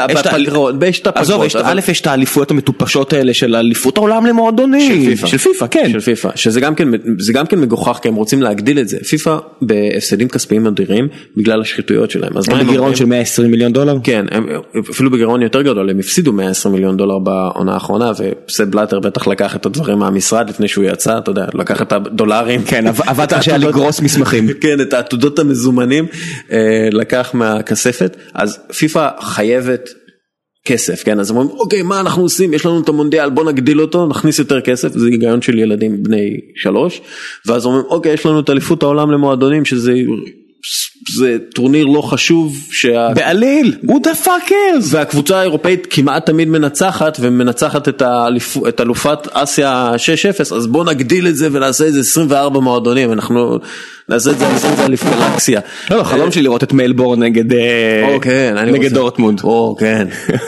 [SPEAKER 2] את האליפויות המטופשות האלה של אליפות העולם למועדונים של פיפה, כן,
[SPEAKER 1] של פיפה, שזה גם כן מגוחך, כי הם רוצים להגדיל את זה. פיפה בהפסדים כספיים אדירים בגלל השחיתויות שלהם.
[SPEAKER 2] הם בגירעון של $120 מיליון?
[SPEAKER 1] כן, אפילו בגירעון יותר גדול, הם הפסידו $120 מיליון בעונה האחרונה, וספ בלאטר בטח לקח את הדברים מהמשרד לפני שהוא יצא, אתה יודע, לקח את הדולרים,
[SPEAKER 2] כן, עבד שהיה לגרוס מסמכים,
[SPEAKER 1] כן, את העתודות המזומנים לקח מהכספת. אז פיפה חייבת כסף, כן, אז אומרים, אוקיי, מה אנחנו עושים? יש לנו את המונדיאל, בוא נגדיל אותו, נכניס יותר כסף, זה היגיון של ילדים בני 3, ואז אומרים, אוקיי, יש לנו את אליפות העולם למועדונים, שזה טורניר לא חשוב,
[SPEAKER 2] בעליל, who the fuck cares?
[SPEAKER 1] והקבוצה האירופאית כמעט תמיד מנצחת, ומנצחת את אלופת אסיה 6-0, אז בוא נגדיל את זה, ונעשה את זה 24 מועדונים, אנחנו נעשה את זה לפני גלקסיה.
[SPEAKER 2] לא, חלום שלי לראות את מלבורן נגד דורטמונד.
[SPEAKER 1] כן,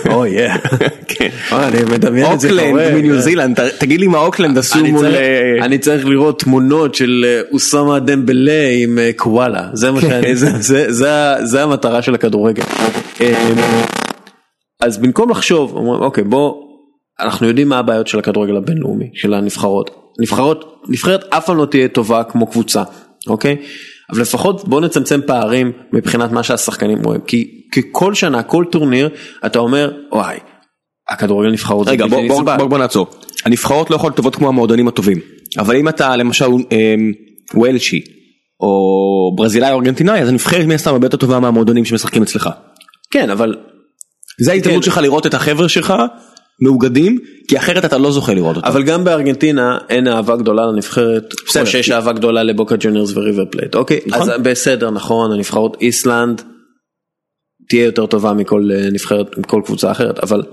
[SPEAKER 1] אני מדמיין את זה.
[SPEAKER 2] אוקלנד מניו זילנד, תגיד לי מה אוקלנד עשו מול...
[SPEAKER 1] אני צריך לראות תמונות של אוסמה דמבלה עם קוואלה, זה המטרה של הכדורגל. אז במקום לחשוב, אוקיי, אנחנו יודעים מה הבעיות של הכדורגל הבינלאומי, של הנבחרות. נבחרת אף פעם לא תהיה טובה כמו קבוצה, אוקיי? אבל לפחות בוא נצמצם פערים מבחינת מה שהשחקנים רואים, כי כל שנה, כל טורניר, אתה אומר, וואי, הכדורגל נבחרות...
[SPEAKER 2] רגע, בוא נעצור. הנבחרות לא יכולות טובות כמו המועדונים הטובים, אבל אם אתה למשל וולשי, או ברזילאי או ארגנטינאי, אז הנבחרת מן הסתם הרבה יותר טובה מהמועדונים שמשחקים אצלך.
[SPEAKER 1] כן, אבל...
[SPEAKER 2] זה ההתאמות שלך לראות את החבר'ה שלך, מאוגדים, כי אחרת אתה לא זוכה לראות אותם.
[SPEAKER 1] אבל גם בארגנטינה אין אהבה גדולה לנבחרת, כמו שיש אהבה גדולה לבוקה ג'וניורס וריבר פלייט. אוקיי, אז בסדר, נכון, הנבחרות איסלנד תהיה יותר טובה מכל נבחרת, מכל קבוצה אחרת, אבל...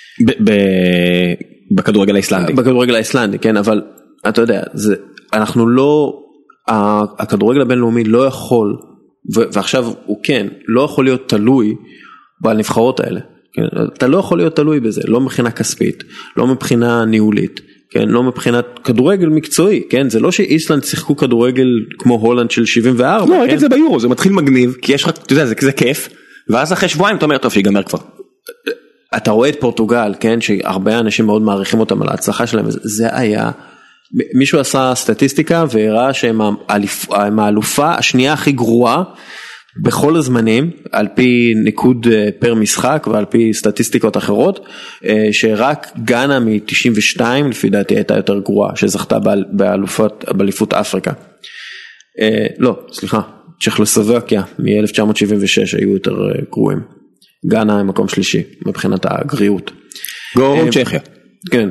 [SPEAKER 2] בכדורגל האיסלנדי.
[SPEAKER 1] בכדורגל האיסלנדי, כן, אבל אתה יודע, אנחנו לא... הכדורגל הבינלאומי לא יכול, ועכשיו הוא כן, לא יכול להיות תלוי בנבחרות האלה. אתה לא יכול להיות תלוי בזה, לא מבחינה כספית, לא מבחינה ניהולית, כן, לא מבחינת כדורגל מקצועי, כן, זה לא שאיסלנד שיחקו כדורגל כמו הולנד של 74.
[SPEAKER 2] לא, רגע, זה ביורו, זה מתחיל מגניב, כי יש לך, אתה יודע, זה כיף, ואז אחרי שבועיים אתה אומר, טוב, שיגמר כבר.
[SPEAKER 1] אתה רואה את פורטוגל, כן, שהרבה אנשים מאוד מעריכים אותם על ההצלחה שלהם, זה היה, מישהו עשה סטטיסטיקה והראה שהם האלופה השנייה הכי גרועה בכל הזמנים, על פי ניקוד פר משחק ועל פי סטטיסטיקות אחרות, שרק גאנה מ-92 לפי דעתי הייתה יותר גרועה, שזכתה באליפות אפריקה. לא, סליחה, צ'כוסלובקיה מ-1976 היו יותר גרועים. גאנה הם מקום שלישי מבחינת הגריעות.
[SPEAKER 2] גאון צ'כיה.
[SPEAKER 1] כן.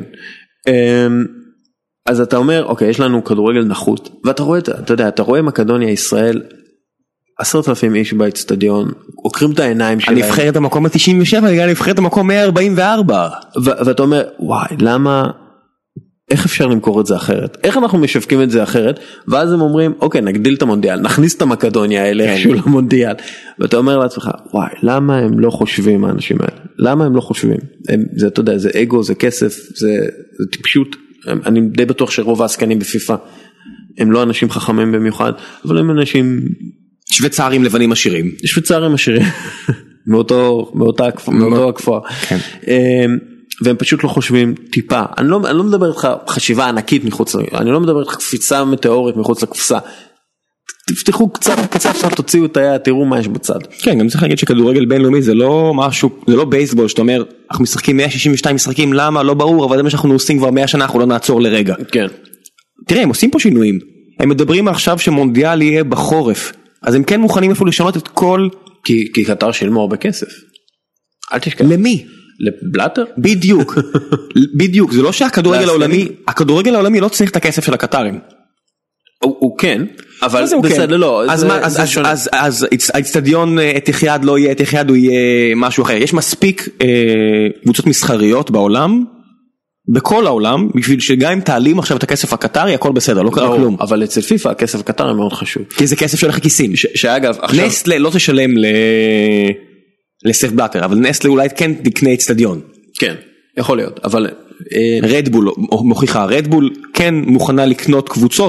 [SPEAKER 1] אז אתה אומר, אוקיי, יש לנו כדורגל נחות, ואתה רואה, אתה יודע, אתה רואה מקדוניה, ישראל, 10,000 איש באצטדיון, עוקרים את העיניים שלהם.
[SPEAKER 2] הנבחרת המקום ה-97, הגעה נבחרת המקום 144.
[SPEAKER 1] ואתה אומר, וואי, למה, איך אפשר למכור את זה אחרת? איך אנחנו משווקים את זה אחרת? ואז הם אומרים, אוקיי, נגדיל את המונדיאל, נכניס את המקדוניה האלה איכשהו למונדיאל. ואתה אומר לעצמך, וואי, למה הם לא חושבים האנשים האלה? למה הם לא חושבים? זה, אתה יודע, זה אגו, זה כסף, זה טיפשות. אני די בטוח שרוב העסקנים בפיפה הם לא אנשים חכמים במיוחד, אבל הם אנשים
[SPEAKER 2] שוויצרים לבנים עשירים.
[SPEAKER 1] שוויצרים עשירים, מאותו הכפר. והם פשוט לא חושבים טיפה. אני לא מדבר איתך חשיבה ענקית מחוץ, אני לא מדבר איתך קפיצה מטאורית מחוץ לקופסה. תפתחו קצת, תוציאו את היד, תראו מה יש בצד.
[SPEAKER 2] כן, גם צריך להגיד שכדורגל בינלאומי זה לא משהו, זה לא בייסבול, שאתה אומר, אנחנו משחקים 162 משחקים, למה? לא ברור, אבל זה מה שאנחנו עושים כבר 100 שנה, אנחנו לא נעצור לרגע.
[SPEAKER 1] כן.
[SPEAKER 2] תראה, הם עושים פה שינויים. הם מדברים עכשיו שמונדיאל יהיה בחורף, אז הם כן מוכנים אפילו לשנות את כל...
[SPEAKER 1] כי קטר שילמו הרבה כסף. אל תשכח.
[SPEAKER 2] למי?
[SPEAKER 1] לבלאטר?
[SPEAKER 2] בדיוק. בדיוק, זה לא שהכדורגל העולמי, הכדורגל העולמי לא צריך את הכסף של הקטרים.
[SPEAKER 1] הוא כן, אבל בסדר, לא.
[SPEAKER 2] אז האצטדיון אתיחיאד לא יהיה אתיחיאד, הוא יהיה משהו אחר. יש מספיק קבוצות מסחריות בעולם, בכל העולם, בשביל שגם אם תעלים עכשיו את הכסף הקטרי, הכל בסדר, לא קרה כלום.
[SPEAKER 1] אבל אצל פיפה הכסף הקטרי מאוד חשוב.
[SPEAKER 2] כי זה כסף שהולך לכיסים.
[SPEAKER 1] שאגב, עכשיו...
[SPEAKER 2] נסטלה לא תשלם לסף בלאטר, אבל נסטלה אולי כן תקנה אצטדיון.
[SPEAKER 1] כן, יכול להיות, אבל...
[SPEAKER 2] רדבול מוכיחה, רדבול כן מוכנה לקנות קבוצות,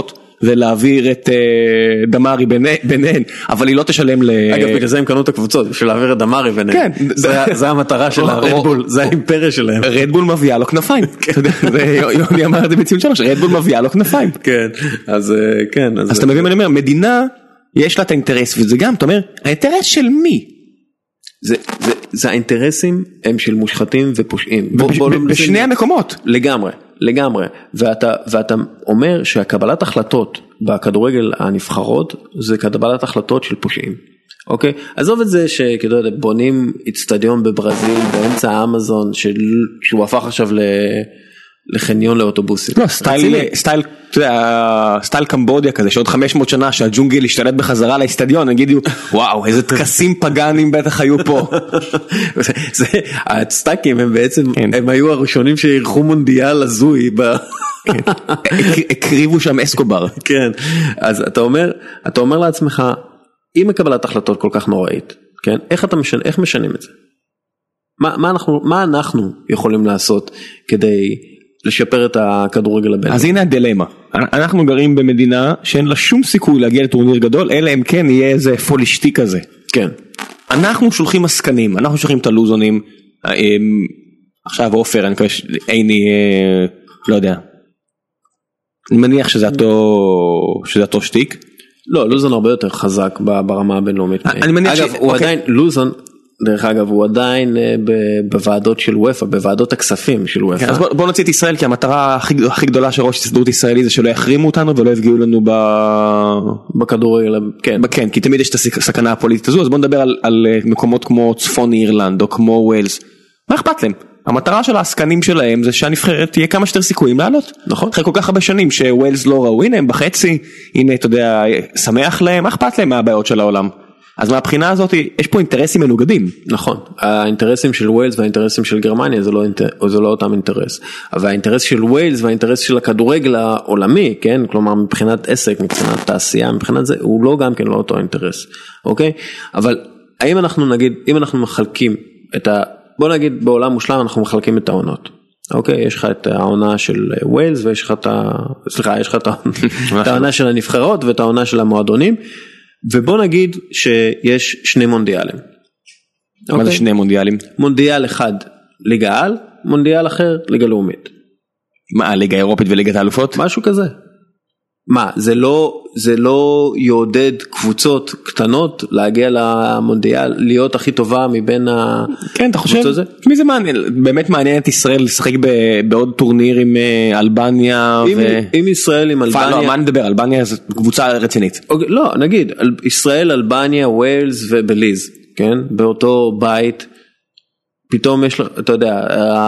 [SPEAKER 2] ולהעביר את דמרי ביניהן, אבל היא לא תשלם
[SPEAKER 1] אגב, בגלל זה הם קנו את הקבוצות, בשביל להעביר את דמרי ביניהן.
[SPEAKER 2] כן.
[SPEAKER 1] זה המטרה של הרדבול, זה האימפריה שלהם.
[SPEAKER 2] רדבול מביאה לו כנפיים. יוני אמר את זה בציון 3, רדבול מביאה לו כנפיים.
[SPEAKER 1] כן, אז כן.
[SPEAKER 2] אז אתה מבין מה אני אומר, מדינה, יש לה את האינטרס, וזה גם, אתה אומר, האינטרס של מי?
[SPEAKER 1] זה האינטרסים הם של מושחתים ופושעים.
[SPEAKER 2] בשני המקומות.
[SPEAKER 1] לגמרי. ואתה אומר שהקבלת החלטות בכדורגל הנבחרות, זה קבלת החלטות של פושעים. אוקיי? עזוב את זה שבונים אצטדיון בברזיל, באמצע האמזון, שהוא הפך עכשיו לחניון לאוטובוסים.
[SPEAKER 2] לא, סטייל קמבודיה כזה, שעוד 500 שנה שהג'ונגל השתלט בחזרה לאצטדיון, נגידו, וואו, איזה תקסים פגאנים בטח היו פה.
[SPEAKER 1] הצטקים הם בעצם, הם היו הראשונים שערכו מונדיאל הזוי.
[SPEAKER 2] הקריבו שם אסקובר.
[SPEAKER 1] כן, אז אתה אומר לעצמך, אם מקבלת החלטות כל כך נוראית, כן, איך משנים את זה? מה אנחנו יכולים לעשות כדי לשפר את הכדורגל הבינלאומי?
[SPEAKER 2] אז הנה הדילמה. אנחנו גרים במדינה שאין לה שום סיכוי להגיע לטורניר גדול, אלא אם כן יהיה איזה פולישטי כזה.
[SPEAKER 1] כן.
[SPEAKER 2] אנחנו שולחים עסקנים, אנחנו שולחים את הלוזונים, עכשיו אופר, אני מקווה שעיני, לא יודע. אני מניח שזה אותו שטיק.
[SPEAKER 1] לא, לוזון הרבה יותר חזק ברמה הבינלאומית. אגב, הוא עדיין, לוזון, דרך אגב, הוא עדיין בוועדות של וופא, בוועדות הכספים של וופא.
[SPEAKER 2] אז בוא נוציא את ישראל, כי המטרה הכי גדולה של ראש הסתדרות ישראלי זה שלא יחרימו אותנו ולא יפגעו לנו
[SPEAKER 1] בכדורגל,
[SPEAKER 2] כן, כי תמיד יש את הסכנה הפוליטית הזו, אז בוא נדבר על מקומות כמו צפון אירלנד או כמו ווילס. מה אכפת להם? המטרה של העסקנים שלהם זה שהנבחרת תהיה כמה שיותר סיכויים לעלות.
[SPEAKER 1] נכון.
[SPEAKER 2] אחרי כל כך הרבה שנים שווילס לא ראו, הנה הם בחצי, הנה אתה יודע, שמח להם, מה אכפת להם מהבעיות של העולם? אז מהבחינה הזאת יש פה אינטרסים מנוגדים.
[SPEAKER 1] נכון, האינטרסים של ווילס והאינטרסים של גרמניה זה לא אותם אינטרס, אבל האינטרס של ווילס והאינטרס של הכדורגל העולמי, כן, כלומר מבחינת עסק, מבחינת תעשייה, מבחינת זה, הוא לא גם כן לא אותו אינטרס, אוקיי? אבל האם אנחנו נגיד, אם אנחנו מחלקים את בוא נגיד בעולם מושלם אנחנו מחלקים את העונות, אוקיי? יש לך את העונה של ווילס ויש לך את העונה של הנבחרות ואת העונה של המועדונים, ובוא נגיד שיש שני מונדיאלים.
[SPEAKER 2] מה זה שני מונדיאלים?
[SPEAKER 1] מונדיאל אחד ליגה על, מונדיאל אחר ליגה לאומית.
[SPEAKER 2] מה, ליגה אירופית וליגת האלופות?
[SPEAKER 1] משהו כזה. מה, זה לא יעודד קבוצות קטנות להגיע למונדיאל, להיות הכי טובה מבין
[SPEAKER 2] כן, אתה חושב? מי זה מעניין? באמת מעניין את ישראל לשחק בעוד טורניר עם אלבניה
[SPEAKER 1] עם ישראל, עם אלבניה.
[SPEAKER 2] לא, מה נדבר? אלבניה זו קבוצה רצינית.
[SPEAKER 1] לא, נגיד, ישראל, אלבניה, ווילס ובליז, כן? באותו בית, פתאום יש, אתה יודע,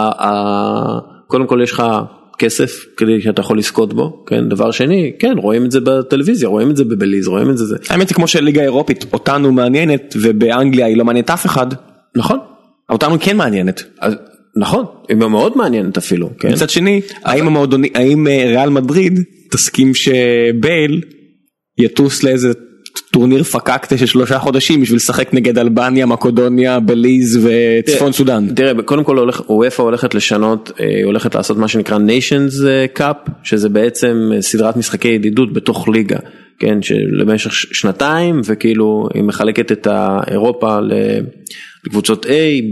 [SPEAKER 1] קודם כל יש לך כסף כדי שאתה יכול לזכות בו, כן, דבר שני, כן, רואים את זה בטלוויזיה, רואים את זה בבליז, רואים את זה.
[SPEAKER 2] האמת היא כמו שליגה אירופית, אותנו מעניינת, ובאנגליה היא לא מעניינת אף אחד.
[SPEAKER 1] נכון.
[SPEAKER 2] אותנו כן מעניינת.
[SPEAKER 1] נכון, היא מאוד מעניינת אפילו, כן.
[SPEAKER 2] מצד שני, האם ריאל מדריד תסכים שבייל יטוס לאיזה טורניר פקקטה של 3 חודשים בשביל לשחק נגד אלבניה, מקדוניה, בליז וצפון סודן?
[SPEAKER 1] תראה, קודם כל וופא הולכת לשנות, היא הולכת לעשות מה שנקרא Nations Cup, שזה בעצם סדרת משחקי ידידות בתוך ליגה, כן, למשך 2 וכאילו היא מחלקת את אירופה לקבוצות A, B,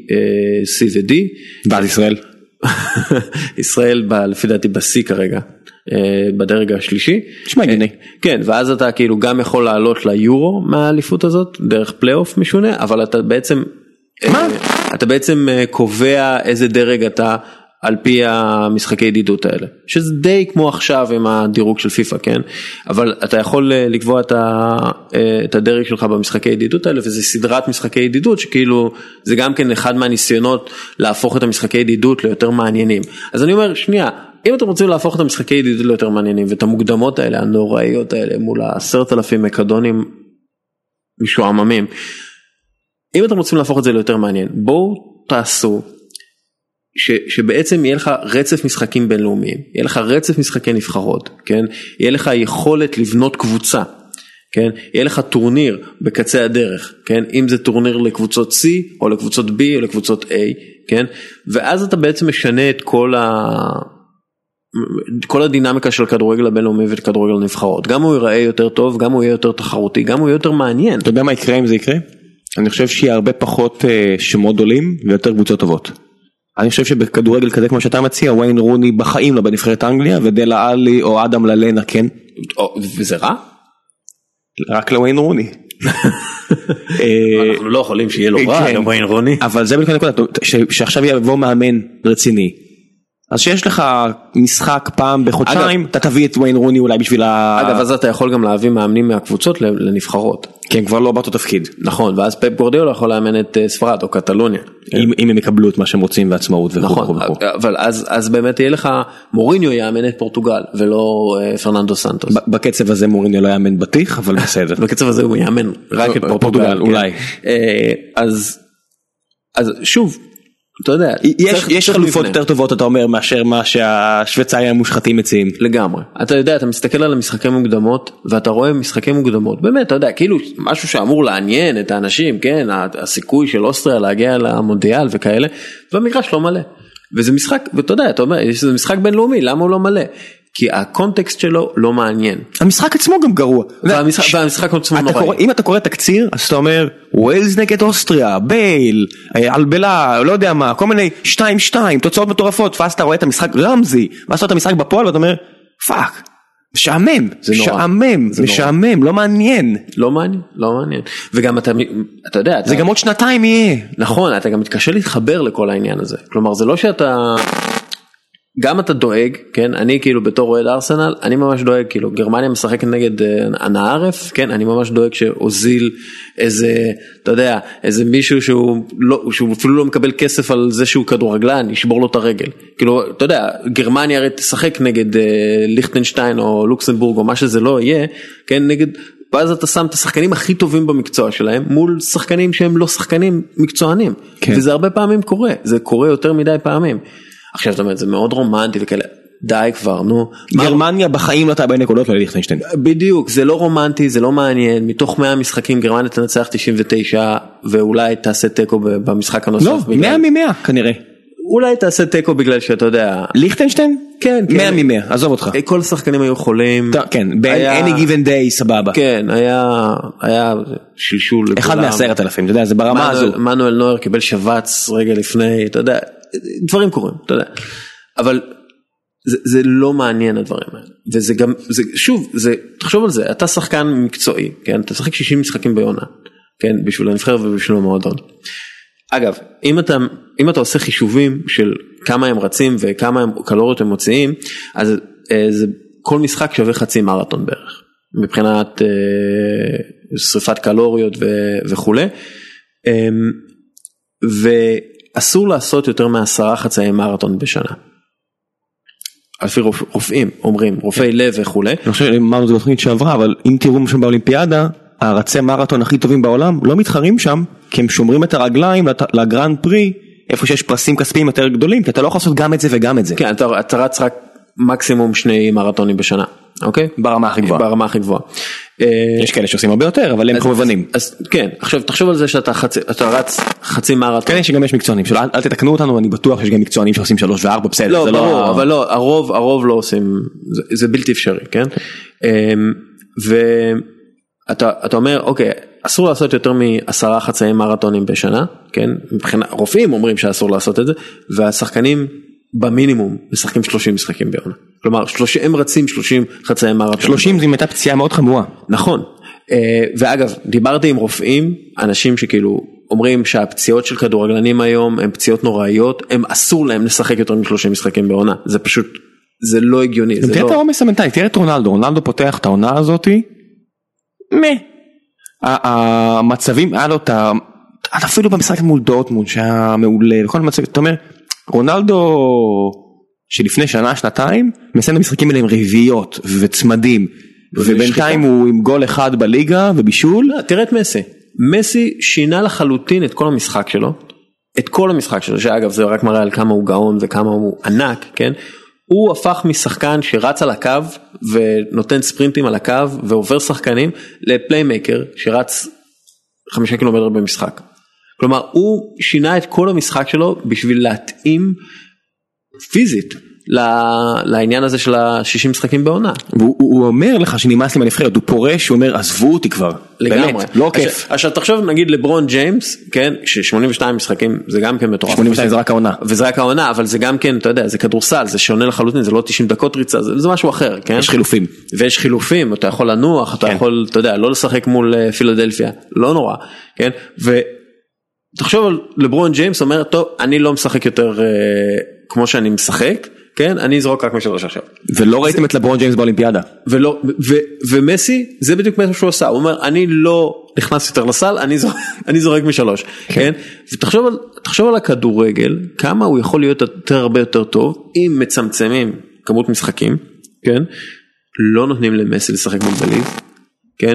[SPEAKER 1] C ו-D.
[SPEAKER 2] ועד ישראל?
[SPEAKER 1] ישראל לפי דעתי ב-C כרגע. בדרג השלישי.
[SPEAKER 2] נשמע הגיוני.
[SPEAKER 1] כן, ואז אתה כאילו גם יכול לעלות ליורו מהאליפות הזאת, דרך פלייאוף משונה, אבל אתה בעצם, אתה בעצם קובע איזה דרג אתה על פי המשחקי ידידות האלה, שזה די כמו עכשיו עם הדירוג של פיפה, כן? אבל אתה יכול לקבוע את הדרג שלך במשחקי ידידות האלה, וזה סדרת משחקי ידידות, שכאילו זה גם כן אחד מהניסיונות להפוך את המשחקי ידידות ליותר מעניינים. אז אני אומר, שנייה, אם אתם רוצים להפוך את המשחקי ידידות ליותר מעניינים, ואת המוקדמות האלה, הנוראיות האלה, מול 10,000 מקדונים משועממים, אם אתם רוצים להפוך את זה ליותר מעניין, בואו תעשו, שבעצם יהיה לך רצף משחקים בינלאומיים, יהיה לך רצף משחקי נבחרות, כן? יהיה לך יכולת לבנות קבוצה, כן? יהיה לך טורניר בקצה הדרך, כן? אם זה טורניר לקבוצות C, או לקבוצות B, או לקבוצות A, כן? ואז אתה בעצם משנה את כל הדינמיקה של כדורגל הבינלאומי וכדורגל נבחרות, גם הוא ייראה יותר טוב, גם הוא יהיה יותר תחרותי, גם הוא יהיה יותר מעניין.
[SPEAKER 2] אתה יודע מה יקרה אם זה יקרה? אני חושב שיהיה הרבה פחות שמות גדולים ויותר קבוצות טובות. אני חושב שבכדורגל כזה כמו שאתה מציע, וויין רוני בחיים לא בנבחרת אנגליה, ודלה אלי או אדם ללנה כן.
[SPEAKER 1] וזה רע?
[SPEAKER 2] רק לוויין רוני.
[SPEAKER 1] אנחנו לא יכולים שיהיה לו רע, וויין רוני.
[SPEAKER 2] אבל זה בלכן נקודה, שעכשיו יבוא מאמן רציני. אז שיש לך משחק פעם בחודשיים, אתה תביא את וויין רוני אולי בשביל
[SPEAKER 1] אגב, אז אתה יכול גם להביא מאמנים מהקבוצות לנבחרות.
[SPEAKER 2] כן, כבר לא באותו תפקיד.
[SPEAKER 1] נכון, ואז פפ גוארדיולה יכול לאמן את ספרד או קטלוניה.
[SPEAKER 2] אם הם יקבלו את מה שהם רוצים ועצמאות וכו'.
[SPEAKER 1] נכון, אבל אז באמת יהיה לך, מוריניו יאמן את פורטוגל, ולא פרננדו סנטוס.
[SPEAKER 2] בקצב הזה מוריניו לא יאמן בטיח, אבל בסדר.
[SPEAKER 1] בקצב הזה הוא יאמן רק את פורטוגל.
[SPEAKER 2] אולי.
[SPEAKER 1] אז שוב, אתה יודע,
[SPEAKER 2] יש חלופות יותר טובות אתה אומר מאשר מה שהשוויצרים המושחתים מציעים.
[SPEAKER 1] לגמרי. אתה יודע, אתה מסתכל על המשחקי מוקדמות ואתה רואה משחקי מוקדמות, באמת, אתה יודע, כאילו משהו שאמור לעניין את האנשים, כן, הסיכוי של אוסטריה להגיע למונדיאל וכאלה, והמגרש לא מלא. וזה משחק, ואתה יודע, אתה אומר, זה משחק בינלאומי, למה הוא לא מלא? כי הקונטקסט שלו לא מעניין.
[SPEAKER 2] המשחק עצמו גם גרוע.
[SPEAKER 1] והמשחק עצמו נוראי.
[SPEAKER 2] אם אתה קורא תקציר, אז אתה אומר, ווילס נגד אוסטריה, בייל, אלבלה, לא יודע מה, כל מיני 2-2, תוצאות מטורפות, ואז אתה רואה את המשחק רמזי, ואז אתה רואה את המשחק בפועל, ואתה אומר, פאק, משעמם, לא מעניין.
[SPEAKER 1] לא מעניין. וגם אתה יודע,
[SPEAKER 2] זה גם עוד שנתיים יהיה.
[SPEAKER 1] נכון, אתה גם מתקשה להתחבר לכל העניין הזה. כלומר, זה לא שאתה... גם אתה דואג, כן, אני כאילו בתור אוהד ארסנל, אני ממש דואג, כאילו גרמניה משחקת נגד הנערף, כן, אני ממש דואג שאוזיל איזה, אתה יודע, איזה מישהו שהוא אפילו לא מקבל כסף על זה שהוא כדורגלן, ישבור לו את הרגל, כאילו, אתה יודע, גרמניה הרי תשחק נגד ליכטנשטיין או לוקסנבורג או מה שזה לא יהיה, כן, נגד, ואז אתה שם את השחקנים הכי טובים במקצוע שלהם, מול שחקנים שהם לא שחקנים מקצוענים, כן. וזה הרבה פעמים קורה, זה קורה יותר מדי פעמים. עכשיו, זאת אומרת, זה מאוד רומנטי וכאלה, די כבר, נו.
[SPEAKER 2] גרמניה בחיים לא תאבד נקודות לליכטנשטיין.
[SPEAKER 1] בדיוק, זה לא רומנטי, זה לא מעניין, מתוך 100 משחקים גרמניה תנצח 99, ואולי תעשה טקו במשחק הנוסף.
[SPEAKER 2] לא, 100 מ-100 כנראה.
[SPEAKER 1] אולי תעשה טקו בגלל שאתה יודע...
[SPEAKER 2] ליכטנשטיין?
[SPEAKER 1] כן.
[SPEAKER 2] 100 מ-100, עזוב אותך.
[SPEAKER 1] כל השחקנים היו חולים.
[SPEAKER 2] כן, any given day, סבבה.
[SPEAKER 1] כן, היה שלשול לכולם.
[SPEAKER 2] 1 מ-10,000, אתה יודע, זה ברמה הזו.
[SPEAKER 1] מנואל נויר קיבל שבץ רגע לפני, אתה יודע, דברים קורים, אתה יודע. אבל זה לא מעניין הדברים האלה. וזה גם, שוב, תחשוב על זה, אתה שחקן מקצועי, כן? אתה שחק 60 משחקים בעונה, כן? בשביל הנבחרת ובשביל המועדון. אגב, אם אתה עושה חישובים של כמה הם רצים וכמה קלוריות הם מוציאים, אז כל משחק שווה חצי מרתון בערך, מבחינת שריפת קלוריות וכו'. ואסור לעשות יותר מ10 חצאי מרתון בשנה. לפי רופאים אומרים, רופאי לב וכו'.
[SPEAKER 2] אני חושב אמרנו זה בתוכנית שעברה, אבל אם תראו משם באולימפיאדה, הרצי מרתון הכי טובים בעולם לא מתחרים שם, כי הם שומרים את הרגליים לגרנד פרי, איפה שיש פרסים כספיים יותר גדולים, כי אתה לא יכול לעשות גם את זה וגם את זה.
[SPEAKER 1] כן, אתה רץ רק מקסימום 2 מרתונים בשנה, אוקיי?
[SPEAKER 2] ברמה הכי גבוהה.
[SPEAKER 1] ברמה הכי גבוהה.
[SPEAKER 2] יש כאלה שעושים הרבה יותר, אבל הם כמובנים.
[SPEAKER 1] אז כן, עכשיו תחשוב על זה שאתה רץ חצי מרתון.
[SPEAKER 2] כן, שגם יש מקצוענים, אל תתקנו אותנו, אני בטוח שיש גם מקצוענים שעושים 3 ו4, בסדר.
[SPEAKER 1] לא, ברור, אבל לא, הרוב לא עושים, זה בלתי אפשרי, כן? ואתה אומר, אוקיי, אסור לעשות יותר מ10 חצאי מרתונים בשנה, כן? מבחינת רופאים אומרים שאסור לעשות את זה, והשחקנים במינימום משחקים 30 משחקים בעונה. כלומר, הם רצים 30 חצאי מרתון.
[SPEAKER 2] 30 זה הייתה פציעה מאוד חמורה.
[SPEAKER 1] נכון. ואגב, דיברתי עם רופאים, אנשים שכאילו אומרים שהפציעות של כדורגלנים היום הן פציעות נוראיות, הם אסור להם לשחק יותר מ30 משחקים בעונה. זה פשוט, זה לא הגיוני.
[SPEAKER 2] תראה את העומס המנטלי, תראה את רונלדו פותח את העונה הזאת, המצבים, היה לו את אפילו במשחק מול דורטמונד שהיה מעולה, וכל המצבים, אתה אומר, רונלדו שלפני שנה, שנתיים, מסיים המשחקים האלה עם רביעיות וצמדים, ובינתיים הוא עם גול אחד בליגה ובישול.
[SPEAKER 1] תראה את מסי שינה לחלוטין את כל המשחק שלו, שאגב זה רק מראה על כמה הוא גאון וכמה הוא ענק, כן? הוא הפך משחקן שרץ על הקו ונותן ספרינטים על הקו ועובר שחקנים לפליימקר שרץ 5 קילומטר במשחק. כלומר, הוא שינה את כל המשחק שלו בשביל להתאים פיזית לעניין הזה של ה-60 משחקים בעונה.
[SPEAKER 2] הוא אומר לך שנמאס לי מהנבחרת, הוא פורש, הוא אומר עזבו אותי כבר.
[SPEAKER 1] לגמרי.
[SPEAKER 2] באמת, לא כיף.
[SPEAKER 1] עכשיו תחשוב נגיד לברון ג'יימס, כן, ש82 משחקים זה גם כן מטורף.
[SPEAKER 2] 82 זה רק העונה.
[SPEAKER 1] וזה רק העונה, אבל זה גם כן, אתה יודע, זה כדורסל, זה שונה לחלוטין, זה לא 90 דקות ריצה, זה משהו אחר, כן?
[SPEAKER 2] יש חילופים.
[SPEAKER 1] ויש חילופים, אתה יכול לנוח, אתה יכול, אתה יודע, לא לשחק מול פילדלפיה, לא נורא, כן? ותחשוב על לברון ג'יימס אומר, טוב, אני לא משחק יותר כמו שאני משחק, כן, אני אזרוק רק משלוש עכשיו.
[SPEAKER 2] ולא ראיתם את לברון ג'יימס באולימפיאדה.
[SPEAKER 1] ומסי, זה בדיוק מה שהוא עשה, הוא אומר, אני לא נכנס יותר לסל, אני זורק משלוש, כן? ותחשוב על הכדורגל, כמה הוא יכול להיות הרבה יותר טוב, אם מצמצמים כמות משחקים, כן? לא נותנים למסי לשחק מול בליז, כן?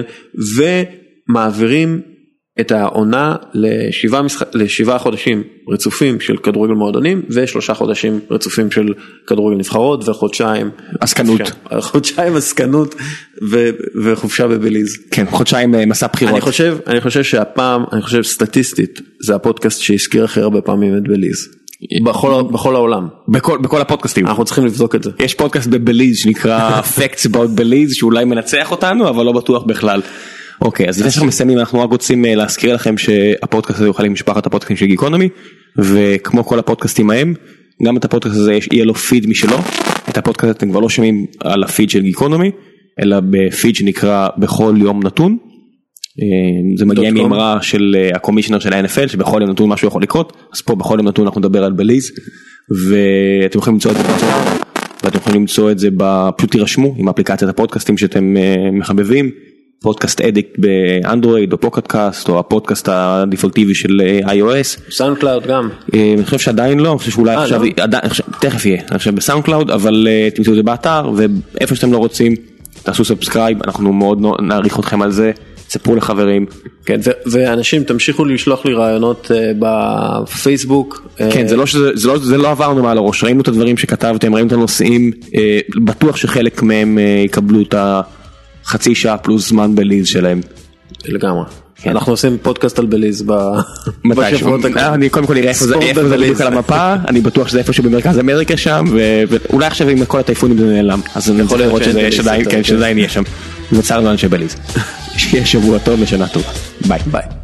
[SPEAKER 1] ומעבירים את העונה לשבעה חודשים רצופים של כדורגל מועדונים, ו3 חודשים רצופים של כדורגל נבחרות, וחודשיים
[SPEAKER 2] עסקנות.
[SPEAKER 1] חודשיים עסקנות וחופשה בבליז.
[SPEAKER 2] כן, חודשיים מסע בחירות.
[SPEAKER 1] אני חושב שהפעם, אני חושב סטטיסטית, זה הפודקאסט שהזכיר הכי הרבה פעמים את בליז. בכל העולם.
[SPEAKER 2] בכל הפודקאסטים.
[SPEAKER 1] אנחנו צריכים לבדוק את זה.
[SPEAKER 2] יש פודקאסט בבליז שנקרא Facts About בליז, שאולי מנצח אותנו, אבל לא בטוח בכלל. אוקיי, אז לפני שאנחנו מסיימים, אנחנו רק רוצים להזכיר לכם שהפודקאסט הזה יוכל עם משפחת הפודקאסטים של גיקונומי, וכמו כל הפודקאסטים ההם, גם את הפודקאסט הזה יהיה לו פיד משלו, את הפודקאסט אתם כבר לא שומעים על הפיד של גיקונומי, אלא בפיד שנקרא בכל יום נתון, זה מגיע מאמרה של הקומישיונר של ה-NFL, שבכל יום נתון משהו יכול לקרות, אז פה בכל יום נתון אנחנו נדבר על בליז, ואתם יכולים למצוא את זה בארצות, ואתם יכולים למצוא את זה, פשוט תירשמו עם אפליקציית הפודקאסטים שאתם מחבבים, פודקאסט אדיקט באנדרואיד או פוקטקאסט או הפודקאסט הדפולטיבי של iOS.
[SPEAKER 1] סאונד קלאוד גם.
[SPEAKER 2] אני חושב שעדיין לא, אני חושב שאולי עכשיו, תכף יהיה, אני חושב בסאונד קלאוד, אבל תמצאו את זה באתר, ואיפה שאתם לא רוצים, תעשו סאבסקרייב, אנחנו מאוד נעריך אתכם על זה, ספרו לחברים.
[SPEAKER 1] כן, ואנשים תמשיכו לשלוח לי רעיונות בפייסבוק.
[SPEAKER 2] כן, זה לא עברנו מעל הראש, ראינו את הדברים שכתבתם, ראינו את הנושאים, בטוח שחלק מהם יקבלו את חצי שעה פלוס זמן בליז שלהם.
[SPEAKER 1] לגמרי. אנחנו עושים פודקאסט על בליז בשבועות הקרובים.
[SPEAKER 2] אני קודם כל אראה איפה זה בדיוק על המפה, אני בטוח שזה איפה שבמרכז אמריקה שם, ואולי עכשיו עם כל הטייפונים זה נעלם, אז אני יכול לראות שעדיין יהיה שם. וצרנו אנשי בליז. שיהיה שבוע טוב ושנה טובה. ביי.